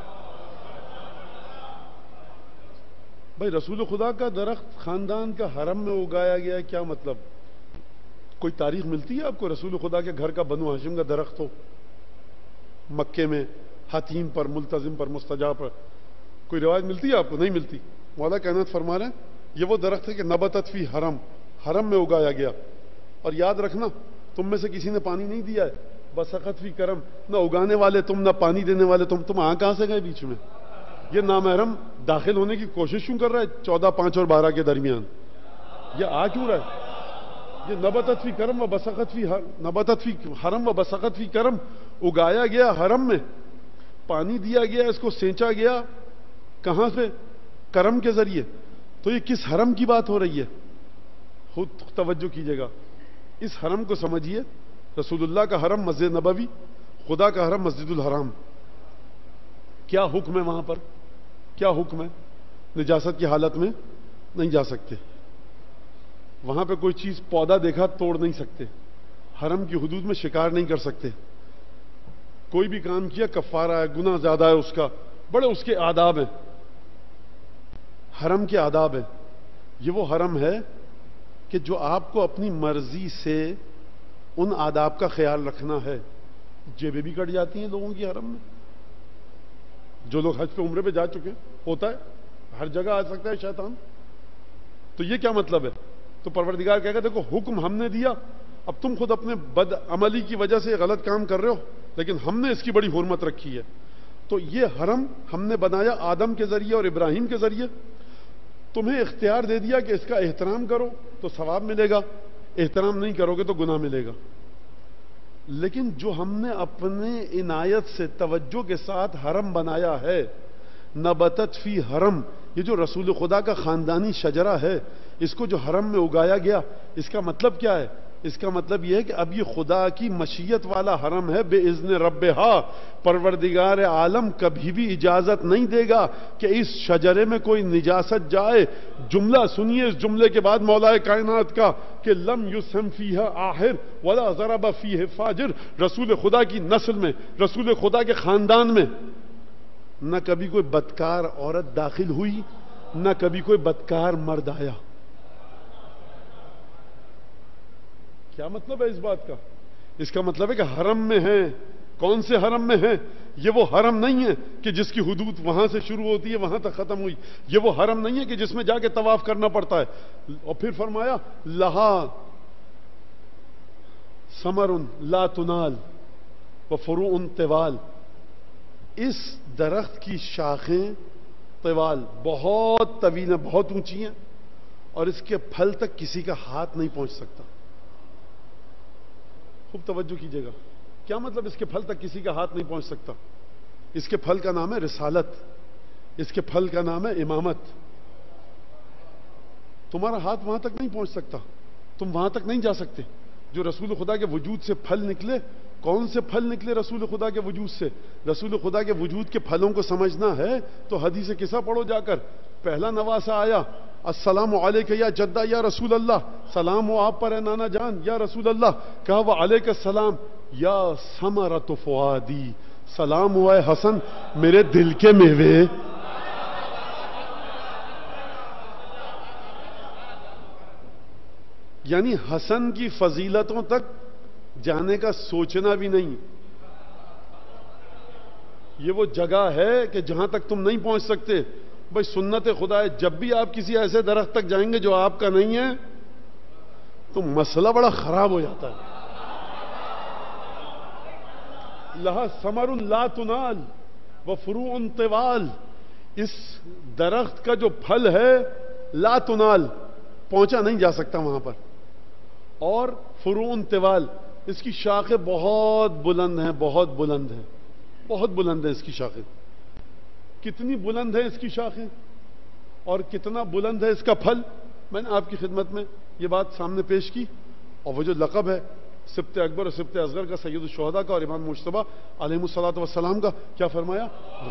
بھائی رسول خدا کا درخت خاندان کا حرم میں اگایا گیا ہے, کیا مطلب؟ کوئی تاریخ ملتی ہے آپ کو رسول خدا کے گھر کا بنو ہاشم کا درخت ہو مکے میں حتیم پر, ملتزم پر, مستجاب پر؟ کوئی روایت ملتی ہے آپ کو؟ نہیں ملتی. مولا کائنات فرما رہے ہیں یہ وہ درخت ہے کہ نبتت فی حرم, حرم میں اگایا گیا. اور یاد رکھنا تم میں سے کسی نے پانی نہیں دیا ہے. بسخت فی کرم, نہ اگانے والے تم نہ پانی دینے والے تم آ کہاں سے گئے بیچ میں؟ یہ نامحرم داخل ہونے کی کوشش کیوں کر رہا ہے 14, 5 اور 12 کے درمیان؟ یہ آ کیوں رہا ہے؟ یہ نبتت فی کرم و بسخت فی نبتت فی حرم و بسخت فی کرم, اگایا گیا حرم میں, پانی دیا گیا, اس کو سینچا گیا. کہاں سے؟ کرم کے ذریعے. تو یہ کس حرم کی بات ہو رہی ہے؟ خود توجہ کیجیے گا. اس حرم کو سمجھیے, رسول اللہ کا حرم مسجد نبوی, خدا کا حرم مسجد الحرام. کیا حکم ہے وہاں پر؟ کیا حکم ہے؟ نجاست کی حالت میں نہیں جا سکتے. وہاں پہ کوئی چیز پودا دیکھا توڑ نہیں سکتے. حرم کی حدود میں شکار نہیں کر سکتے. کوئی بھی کام کیا کفارہ ہے, گناہ زیادہ ہے اس کا. بڑے اس کے آداب ہیں, حرم کے آداب ہیں. یہ وہ حرم ہے کہ جو آپ کو اپنی مرضی سے ان آداب کا خیال رکھنا ہے. جیبیں بھی کٹ جاتی ہیں لوگوں کی حرم میں. جو لوگ حج پہ عمرے پہ جا چکے, ہوتا ہے, ہر جگہ آ سکتا ہے شیطان. تو یہ کیا مطلب ہے؟ تو پروردگار کہے گا دیکھو حکم ہم نے دیا, اب تم خود اپنے بد عملی کی وجہ سے غلط کام کر رہے ہو, لیکن ہم نے اس کی بڑی حرمت رکھی ہے. تو یہ حرم ہم نے بنایا آدم کے ذریعے اور ابراہیم کے ذریعے. تمہیں اختیار دے دیا کہ اس کا احترام کرو تو ثواب ملے گا، احترام نہیں کرو گے تو گناہ ملے گا. لیکن جو ہم نے اپنے عنایت سے توجہ کے ساتھ حرم بنایا ہے، نبتت فی حرم، یہ جو رسول خدا کا خاندانی شجرہ ہے، اس کو جو حرم میں اگایا گیا، اس کا مطلب کیا ہے؟ اس کا مطلب یہ ہے کہ اب یہ خدا کی مشیت والا حرم ہے بے اذن ربہا. پروردگار عالم کبھی بھی اجازت نہیں دے گا کہ اس شجرے میں کوئی نجاست جائے. جملہ سنیے اس جملے کے بعد مولا کائنات کا کہ لم یسم فیہا آخر ولا ضرب فیہ فاجر. رسول خدا کی نسل میں، رسول خدا کے خاندان میں نہ کبھی کوئی بدکار عورت داخل ہوئی، نہ کبھی کوئی بدکار مرد آیا. کیا مطلب ہے اس بات کا؟ اس کا مطلب ہے کہ حرم میں ہیں. کون سے حرم میں ہیں؟ یہ وہ حرم نہیں ہے کہ جس کی حدود وہاں سے شروع ہوتی ہے وہاں تک ختم ہوئی. یہ وہ حرم نہیں ہے کہ جس میں جا کے طواف کرنا پڑتا ہے. اور پھر فرمایا لہا ثمر لا تنال وفروع طوال. اس درخت کی شاخیں طوال بہت طویل ہیں، بہت اونچی ہیں، اور اس کے پھل تک کسی کا ہاتھ نہیں پہنچ سکتا. خوب توجہ کیجئے گا. کیا مطلب اس کے پھل تک کسی کا ہاتھ نہیں پہنچ سکتا؟ اس کے پھل کا نام ہے رسالت، اس کے پھل کا نام ہے امامت. تمہارا ہاتھ وہاں تک نہیں پہنچ سکتا، تم وہاں تک نہیں جا سکتے. جو رسول خدا کے وجود سے پھل نکلے، کون سے پھل نکلے رسول خدا کے وجود سے؟ رسول خدا کے وجود کے پھلوں کو سمجھنا ہے تو حدیث قصہ پڑھو جا کر. پہلا نواسہ آیا السلام علیک یا جدہ یا رسول اللہ، سلام ہو آپ پر ہے نانا جان یا رسول اللہ. کہا وہ علیک السلام یا ثمرۃ فؤادی، سلام ہوا ہے حسن میرے دل کے میوے. یعنی حسن کی فضیلتوں تک جانے کا سوچنا بھی نہیں. یہ وہ جگہ ہے کہ جہاں تک تم نہیں پہنچ سکتے. بھائی سنت خدا ہے، جب بھی آپ کسی ایسے درخت تک جائیں گے جو آپ کا نہیں ہے تو مسئلہ بڑا خراب ہو جاتا ہے. لہا ثمر لا تنال وفروع طوال. اس درخت کا جو پھل ہے لا تنال، پہنچا نہیں جا سکتا وہاں پر. اور فروع طوال، اس کی شاخیں بہت بلند ہیں، بہت بلند ہیں، بہت بلند ہیں اس کی شاخیں. کتنی بلند ہے اس کی شاخیں اور کتنا بلند ہے اس کا پھل. میں نے آپ کی خدمت میں یہ بات سامنے پیش کی. اور وہ جو لقب ہے سبط اکبر اور سبط اصغر کا، سید الشہداء کا اور امام مجتبی علیہ الصلوۃ والسلام کا، کیا فرمایا؟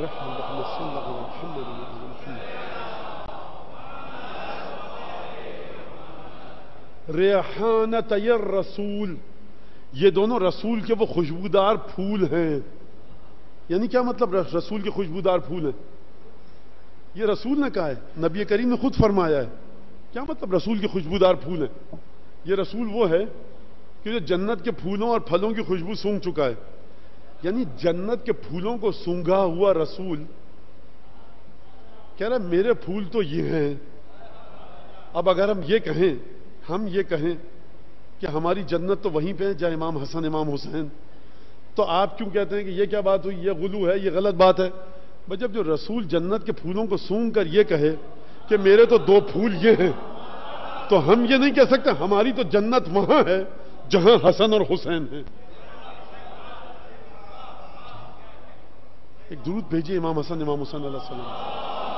ریحانۃ الرسول. یہ دونوں رسول کے وہ خوشبودار پھول ہیں. یعنی کیا مطلب رسول کے خوشبودار پھول ہیں؟ یہ رسول نے کہا ہے، نبی کریم نے خود فرمایا ہے. کیا مطلب رسول کے خوشبودار پھول ہیں؟ یہ رسول وہ ہے کہ جو جنت کے پھولوں اور پھلوں کی خوشبو سونگھ چکا ہے. یعنی جنت کے پھولوں کو سونگھا ہوا رسول کہہ رہا ہے میرے پھول تو یہ ہیں. اب اگر ہم یہ کہیں کہ ہماری جنت تو وہیں پہ ہے جہاں امام حسن امام حسین، تو آپ کیوں کہتے ہیں کہ یہ کیا بات ہوئی، یہ غلو ہے، یہ غلط بات ہے؟ بھئی جب جو رسول جنت کے پھولوں کو سونگھ کر یہ کہے کہ میرے تو دو پھول یہ ہیں، تو ہم یہ نہیں کہہ سکتے ہماری تو جنت وہاں ہے جہاں حسن اور حسین ہیں. ایک درود بھیجیے امام حسن امام حسین علیہ السلام.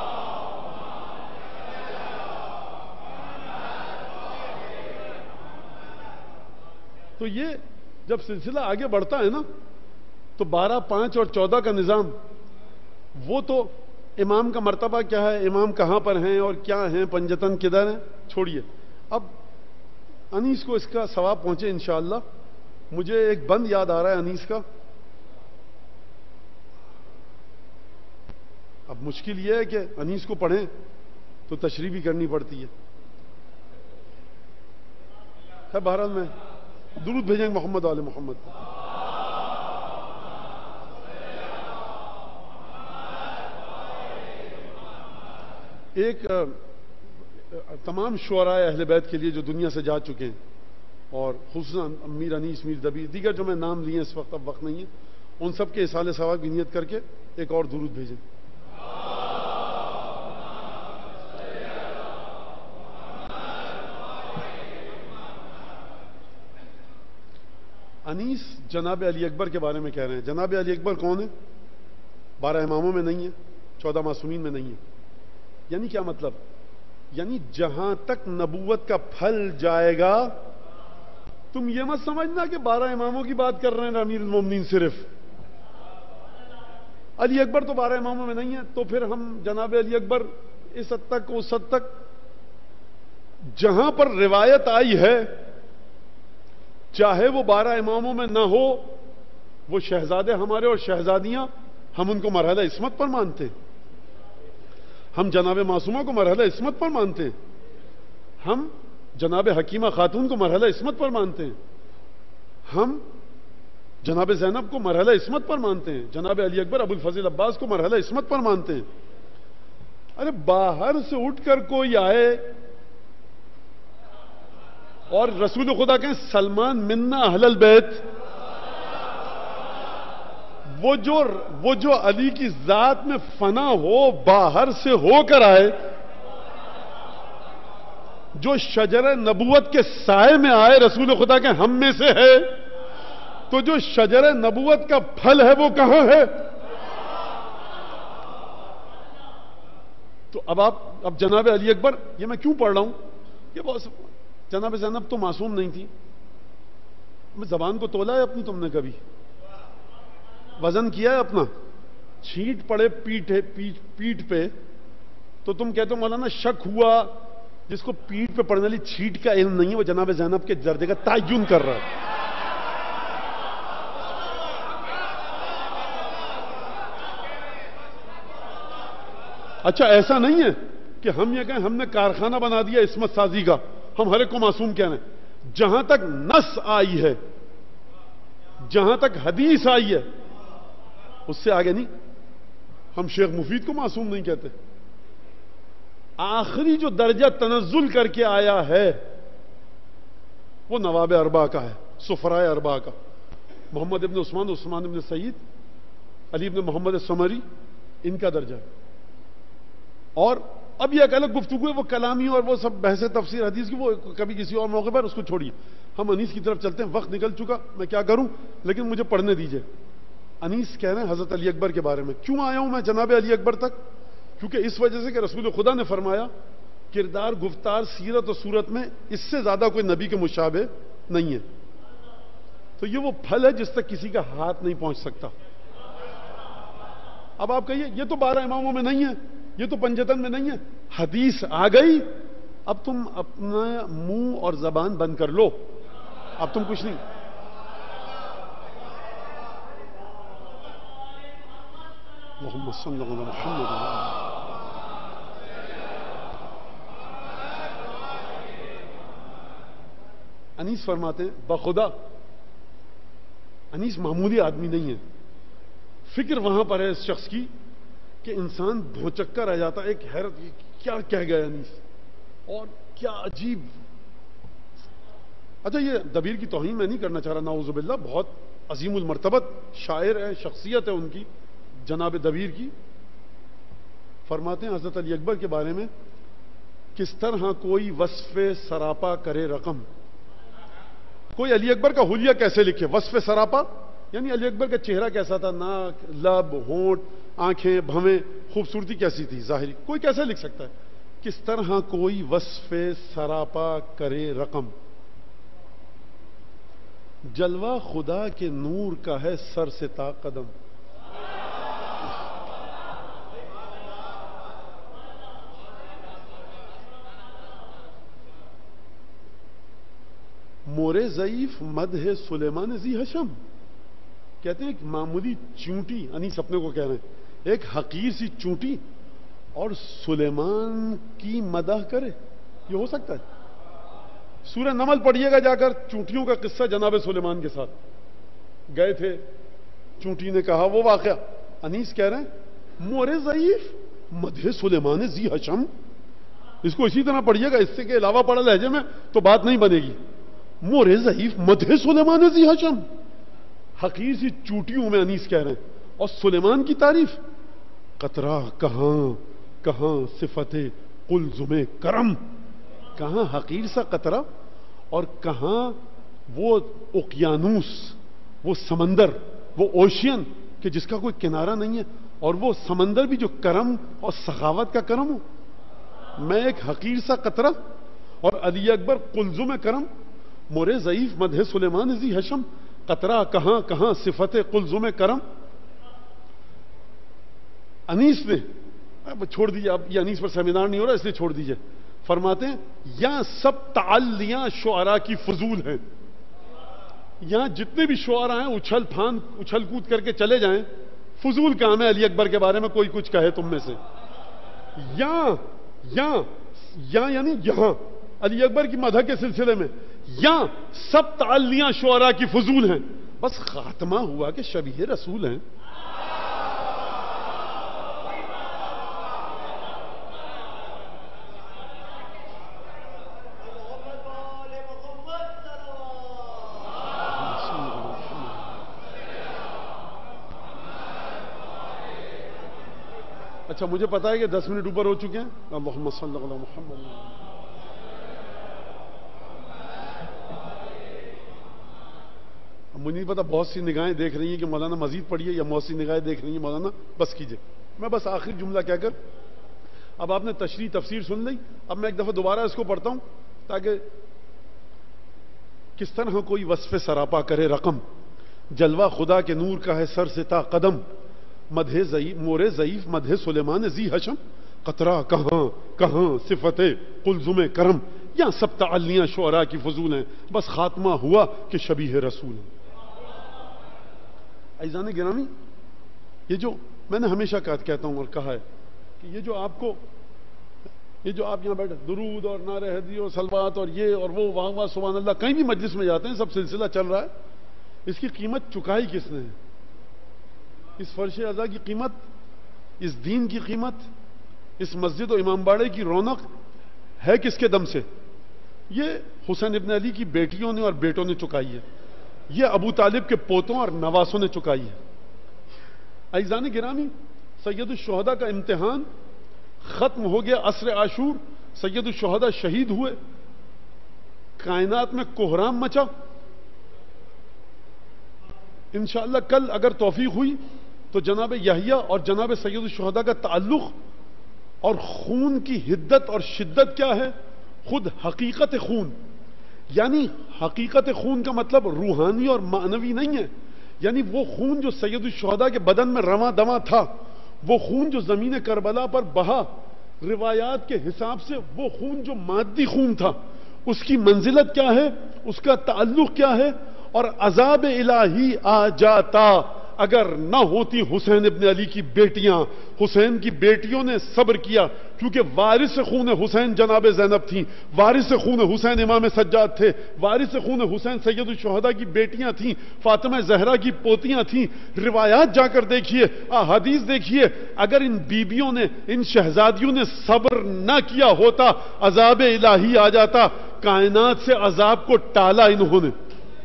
تو یہ جب سلسلہ آگے بڑھتا ہے نا تو 12, 5 اور 14 کا نظام، وہ تو امام کا مرتبہ کیا ہے، امام کہاں پر ہیں اور کیا ہیں، پنجتن کدھر ہیں، چھوڑیے. اب انیس کو اس کا ثواب پہنچے انشاءاللہ. مجھے ایک بند یاد آ رہا ہے انیس کا. اب مشکل یہ ہے کہ انیس کو پڑھیں تو تشریح بھی کرنی پڑتی ہے. بہرحال میں درود بھیجیں گے محمد آل محمد. ایک تمام شعراء اہل بیت کے لیے جو دنیا سے جا چکے ہیں، اور خصوصاً میر انیس، میر دبیر، دیگر جو میں نام لیے اس وقت اب وقت نہیں ہے، ان سب کے اصال ثواب کی نیت کر کے ایک اور درود بھیجیں. انیس جناب علی اکبر کے بارے میں کہہ رہے ہیں. جناب علی اکبر کون ہے؟ 12 اماموں میں نہیں ہے، 14 معصومین میں نہیں ہے. یعنی کیا مطلب؟ یعنی جہاں تک نبوت کا پھل جائے گا، تم یہ مت سمجھنا کہ 12 اماموں کی بات کر رہے ہیں امیر المومنین صرف. علی اکبر تو 12 اماموں میں نہیں ہے، تو پھر ہم جناب علی اکبر اس حد تک اس حد تک جہاں پر روایت آئی ہے، چاہے وہ 12 اماموں میں نہ ہو، وہ شہزادے ہمارے اور شہزادیاں، ہم ان کو مرحلہ عصمت پر مانتے ہیں. ہم جناب معصومہ کو مرحلہ عصمت پر مانتے ہیں. ہم جناب حکیمہ خاتون کو مرحلہ عصمت پر مانتے ہیں. ہم جناب زینب کو مرحلہ عصمت پر مانتے ہیں. جناب علی اکبر ابو الفضل عباس کو مرحلہ عصمت پر مانتے ہیں. ارے باہر سے اٹھ کر کوئی آئے اور رسول خدا کہیں سلمان منا اہل البیت، وہ جو علی کی ذات میں فنا ہو، باہر سے ہو کر آئے، جو شجر نبوت کے سائے میں آئے، رسول خدا کے ہم میں سے ہے، تو جو شجر نبوت کا پھل ہے وہ کہاں ہے؟ تو اب جناب علی اکبر، یہ میں کیوں پڑھ رہا ہوں؟ یہ بہت جناب زینب تو معصوم نہیں تھی. زبان کو تولا ہے اپنی تم نے کبھی؟ وزن کیا ہے اپنا؟ چھینٹ پڑے پیٹھ پہ تو تم کہتے ہو مولانا شک ہوا، جس کو پیٹھ پہ پڑنے والی چھینٹ کا علم نہیں ہے وہ جناب زینب کے درجے کا تعین کر رہا ہے. اچھا ایسا نہیں ہے کہ ہم یہ کہیں ہم نے کارخانہ بنا دیا عصمت سازی کا، ہم ہر ایک کو معصوم کہہ رہے ہیں. جہاں تک نص آئی ہے، جہاں تک حدیث آئی ہے، اس سے آگے نہیں. ہم شیخ مفید کو معصوم نہیں کہتے. آخری جو درجہ تنزل کر کے آیا ہے وہ نواب اربعہ کا ہے، سفرائے اربعہ کا. محمد ابن عثمان، عثمان ابن سعید، علی ابن محمد السمری، ان کا درجہ ہے. اور اب یہ ایک الگ گفتگو ہے، وہ کلامی اور وہ سب بحث تفسیر حدیث کی، وہ کبھی کسی اور موقع پر، اس کو چھوڑیے. ہم انیس کی طرف چلتے ہیں. وقت نکل چکا، میں کیا کروں، لیکن مجھے پڑھنے دیجئے. انیس کہہ رہے ہیں حضرت علی اکبر کے بارے میں. کیوں آیا ہوں میں جناب علی اکبر تک؟ کیونکہ اس وجہ سے کہ رسول خدا نے فرمایا کردار، گفتار، سیرت و صورت میں اس سے زیادہ کوئی نبی کے مشابہ نہیں ہے. تو یہ وہ پھل ہے جس تک کسی کا ہاتھ نہیں پہنچ سکتا. اب آپ کہیے یہ تو 12 اماموں میں نہیں ہے، یہ تو پنجتن میں نہیں ہے. حدیث آ گئی، اب تم اپنا منہ اور زبان بند کر لو، اب تم کچھ نہیں. اللہم صلی علی محمد. انیس فرماتے ہیں بخدا انیس معمولی آدمی نہیں ہے. فکر وہاں پر ہے اس شخص کی کہ انسان بھوچکا رہ جاتا ہے. ایک حیرت، کیا کہہ گیا انیس، اور کیا عجیب. اچھا یہ دبیر کی توہین میں نہیں کرنا چاہ رہا، نعوذ باللہ، بہت عظیم المرتبت شاعر ہے، شخصیت ہے ان کی، جناب دبیر کی. فرماتے ہیں حضرت علی اکبر کے بارے میں، کس طرح کوئی وصف سراپا کرے رقم. کوئی علی اکبر کا حلیہ کیسے لکھے؟ وصف سراپا یعنی علی اکبر کا چہرہ کیسا تھا، ناک، لب، ہونٹ، آنکھیں، بھویں، خوبصورتی کیسی تھی ظاہری، کوئی کیسے لکھ سکتا ہے؟ کس طرح کوئی وصف سراپا کرے رقم. جلوہ خدا کے نور کا ہے سر سے تا قدم. مورے ضعیف مدح سلیمان ذی حشم. کہتے ہیں ایک معمولی چونٹی، انیس اپنے کو کہہ رہے ہیں، ایک حقیر سی چونٹی اور سلیمان کی مدح کرے، یہ ہو سکتا ہے؟ سورہ نمل پڑھیے گا جا کر، چونٹیوں کا قصہ جناب سلیمان کے ساتھ گئے تھے، چونٹی نے کہا وہ واقعہ. انیس کہہ رہے ہیں مورے ضعیف مدح سلیمان ذی حشم. اس کو اسی طرح پڑھیے گا، اس سے کے علاوہ پڑھا لہجے میں تو بات نہیں بنے گی. مورے ضعیف مدح سلیمان ذی حشم. حقیر سی چوٹیوں میں انیس کہہ رہے ہیں. اور سلیمان کی تعریف، قطرہ کہاں صفت قلزم کرم، کہاں حقیر سا قطرہ اور کہاں وہ اوقیانوس، وہ سمندر، وہ اوشین کہ جس کا کوئی کنارہ نہیں ہے، اور وہ سمندر بھی جو کرم اور سخاوت کا کرم ہو. میں ایک حقیر سا قطرہ اور علی اکبر قلزم کرم، مورے ضعیف مدح سلیمان ذی حشم، قطرہ کہاں صفت قلزم کرم. انیس نے چھوڑ دیجیے، اب یہ انیس پر سیمینار نہیں ہو رہا اس لیے چھوڑ دیجیے. فرماتے ہیں یہاں سب تعلیاں شعراء کی فضول ہیں. یہاں جتنے بھی شعراء ہیں اچھل کود کر کے چلے جائیں، فضول کام ہے علی اکبر کے بارے میں کوئی کچھ کہے تم میں سے. یعنی یہاں علی اکبر کی مدح کے سلسلے میں یہاں سب تعلیاں شعراء کی فضول ہیں، بس خاتمہ ہوا کہ شبیہ رسول ہیں. اچھا مجھے پتا ہے کہ 10 منٹ اوپر ہو چکے ہیں. اللہم صلی علی محمد. مجھے نہیں پتا بہت سی نگاہیں دیکھ رہی ہیں کہ مولانا مزید پڑھیے، یا بہت سی نگاہیں دیکھ رہی ہیں مولانا بس کیجئے. میں بس آخری جملہ کہہ کر، اب آپ نے تشریح تفسیر سن لی، اب میں ایک دفعہ دوبارہ اس کو پڑھتا ہوں تاکہ کس طرح کوئی وصف سراپا کرے رقم. جلوہ خدا کے نور کا ہے سر سے تا قدم، مورے ضعیف مدح سلیمان ذی حشم، قطرہ کہاں صفت قلزم کرم، یہاں سب تعلیاں شعراء کی فضول ہیں، بس خاتمہ ہوا کہ شبیہ رسول ہیں. عزیزان گرامی، یہ جو میں نے ہمیشہ کہتا ہوں اور کہا ہے کہ یہ جو آپ یہاں بیٹھے درود اور نعرہ حیدری اور صلوات اور یہ اور وہ واہ واہ سبحان اللہ، کہیں بھی مجلس میں جاتے ہیں سب سلسلہ چل رہا ہے. اس کی قیمت چکائی کس نے ہے؟ اس فرش اعضاء کی قیمت، اس دین کی قیمت، اس مسجد و امام باڑے کی رونق ہے کس کے دم سے؟ یہ حسین ابن علی کی بیٹیوں نے اور بیٹوں نے چکائی ہے. یہ ابو طالب کے پوتوں اور نواسوں نے چکائی ہے. عزیزان گرامی، سید الشہداء کا امتحان ختم ہو گیا. عصر عاشور سید الشہداء شہید ہوئے، کائنات میں کوہرام مچا. انشاءاللہ کل اگر توفیق ہوئی تو جناب یحییٰ اور جناب سید الشہداء کا تعلق اور خون کی حدت اور شدت کیا ہے، خود حقیقت خون. یعنی حقیقت خون کا مطلب روحانی اور معنوی نہیں ہے. یعنی وہ خون جو سید الشہداء کے بدن میں رواں دواں تھا، وہ خون جو زمین کربلا پر بہا، روایات کے حساب سے وہ خون جو مادی خون تھا، اس کی منزلت کیا ہے، اس کا تعلق کیا ہے. اور عذاب الہی آ جاتا اگر نہ ہوتی حسین ابن علی کی بیٹیاں. حسین کی بیٹیوں نے صبر کیا کیونکہ وارث خون حسین جناب زینب تھیں، وارث خون حسین امام سجاد تھے، وارث خون حسین سید الشہداء کی بیٹیاں تھیں، فاطمہ زہرا کی پوتیاں تھیں. روایات جا کر دیکھیے، احادیث دیکھیے. اگر ان بیبیوں نے، ان شہزادیوں نے صبر نہ کیا ہوتا، عذاب الہی آ جاتا. کائنات سے عذاب کو ٹالا انہوں نے.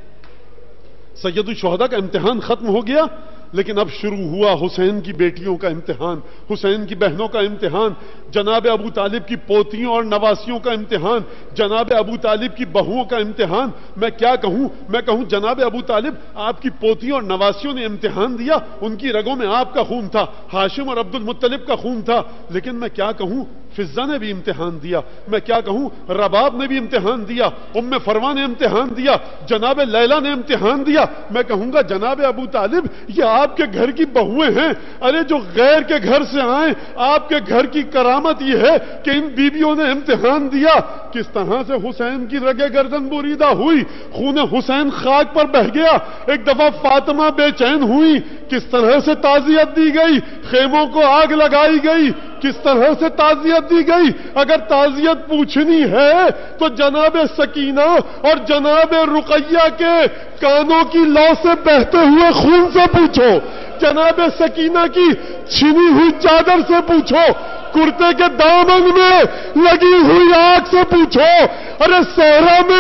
سید الشہداء کا امتحان ختم ہو گیا، لیکن اب شروع ہوا حسین کی بیٹیوں کا امتحان، حسین کی بہنوں کا امتحان، جناب ابو طالب کی پوتیوں اور نواسیوں کا امتحان، جناب ابو طالب کی بہوؤں کا امتحان. میں کیا کہوں، میں کہوں جناب ابو طالب آپ کی پوتیوں اور نواسیوں نے امتحان دیا. ان کی رگوں میں آپ کا خون تھا، ہاشم اور عبد المطلب کا خون تھا. لیکن میں کیا کہوں، فضہ نے بھی امتحان دیا. میں کیا کہوں، رباب نے بھی امتحان دیا، ام فروا نے امتحان دیا، جناب لیلا نے امتحان دیا. میں کہوں گا جناب ابو طالب یہ آپ کے گھر کی بہویں ہیں. ارے جو غیر کے گھر سے آئیں، آپ کے گھر کی کرامت یہ ہے کہ ان بیویوں نے امتحان دیا. کس طرح سے حسین کی رگے گردن بریدہ ہوئی، خون حسین خاک پر بہہ گیا. ایک دفعہ فاطمہ بے چین ہوئی، کس طرح سے تعزیت دی گئی، خیموں کو آگ لگائی گئی، کس طرح سے تعزیت دی گئی. اگر تعزیت پوچھنی ہے تو جناب سکینہ اور جناب رقیہ کے کانوں کی لو سے بہتے ہوئے خون سے پوچھو، جناب سکینہ کی چھنی ہوئی چادر سے پوچھو، کرتے کے دامن میں لگی ہوئی آگ سے پوچھو. ارے صحرا میں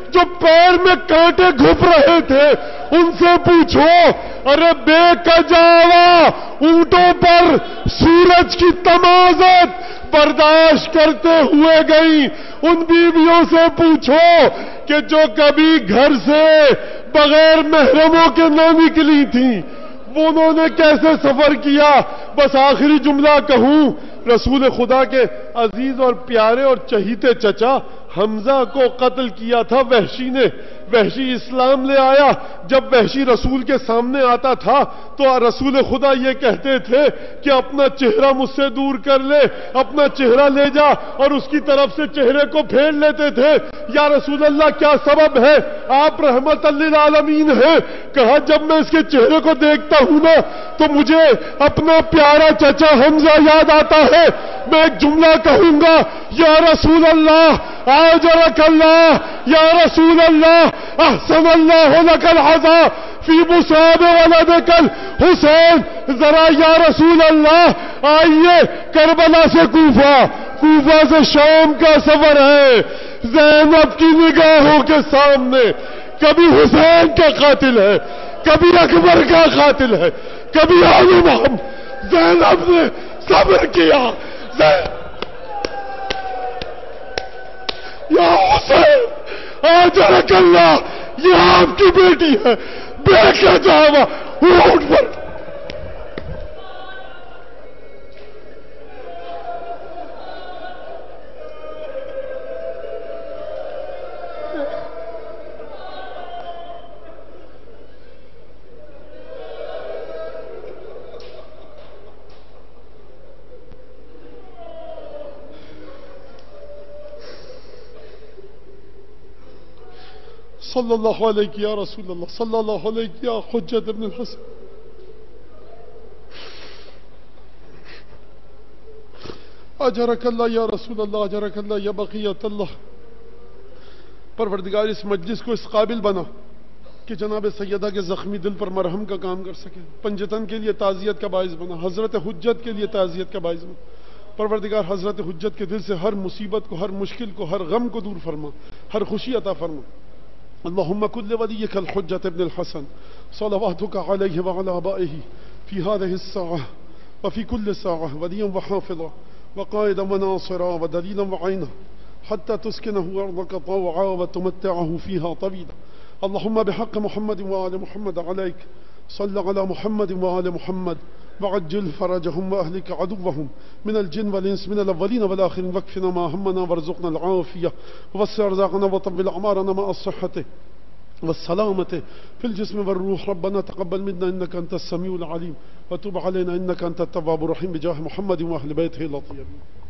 جو پیر میں کانٹے گھپ رہے تھے ان سے پوچھو، ارے بے کجاوا اونٹوں پر سورج کی تمازت برداشت کرتے ہوئے گئی ان بیویوں سے پوچھو کہ جو کبھی گھر سے بغیر محرموں کے نہ نکلی تھیں انہوں نے کیسے سفر کیا. بس آخری جملہ کہوں، رسول خدا کے عزیز اور پیارے اور چہیتے چچا حمزہ کو قتل کیا تھا وحشی نے. وحشی اسلام لے آیا. جب وحشی رسول کے سامنے آتا تھا تو رسول خدا یہ کہتے تھے کہ اپنا چہرہ مجھ سے دور کر لے، اپنا چہرہ لے جا، اور اس کی طرف سے چہرے کو پھیر لیتے تھے. یا رسول اللہ کیا سبب ہے؟ آپ رحمت للعالمین ہیں. کہا جب میں اس کے چہرے کو دیکھتا ہوں نا تو مجھے اپنا پیارا چچا حمزہ یاد آتا ہے. میں ایک جملہ کہوں گا، یا رسول اللہ آجرک اللہ، یا رسول اللہ احسن اللہ لک العزا فی مصاب ولدک الحسین. ذرا یا رسول اللہ آئیے کربلا سے کوفہ، کوفہ سے شام کا سفر ہے. زینب کی نگاہوں کے سامنے کبھی حسین کا قاتل ہے، کبھی اکبر کا قاتل ہے، کبھی آل محمد. زینب نے صبر کیا. یا حسین آجرک اللہ، یہ آپ کی بیٹی ہے، بے کجاوا اونٹ پر. صلی اللہ علیہ یا رسول اللہ، صلی اللہ علیہ یا حجت ابن الحسن. اجرک اللہ یا رسول اللہ، اجرک اللہ یا بقیت اللہ. پروردگار اس مجلس کو اس قابل بنا کہ جناب سیدہ کے زخمی دل پر مرہم کا کام کر سکے. پنجتن کے لیے تعزیت کا باعث بنا، حضرت حجت کے لیے تعزیت کا باعث بنا. پروردگار حضرت حجت کے دل سے ہر مصیبت کو، ہر مشکل کو، ہر غم کو دور فرما، ہر خوشی عطا فرما. اللهم كن لوليك الحجة ابن الحسن صلواتك عليه وعلى آبائه في هذه الساعة وفي كل ساعة وليا وحافظا وقائدا وناصرا ودليلا وعينا حتى تسكنه أرضك طوعا وتمتعه فيها طويلا. اللهم بحق محمد وآل محمد عليك صل على محمد وآل محمد وعجل فرجهم وأهلك عدوهم من الجن والإنس من الأولين والآخرين واكفنا ما همنا وارزقنا العافية ووسع رزقنا وطول أعمارنا مع الصحة والسلامة في الجسم والروح. ربنا تقبل منا إنك أنت السميع العليم وتب علينا إنك أنت التواب الرحيم بجاه محمد وأهل بيته الأطيبين.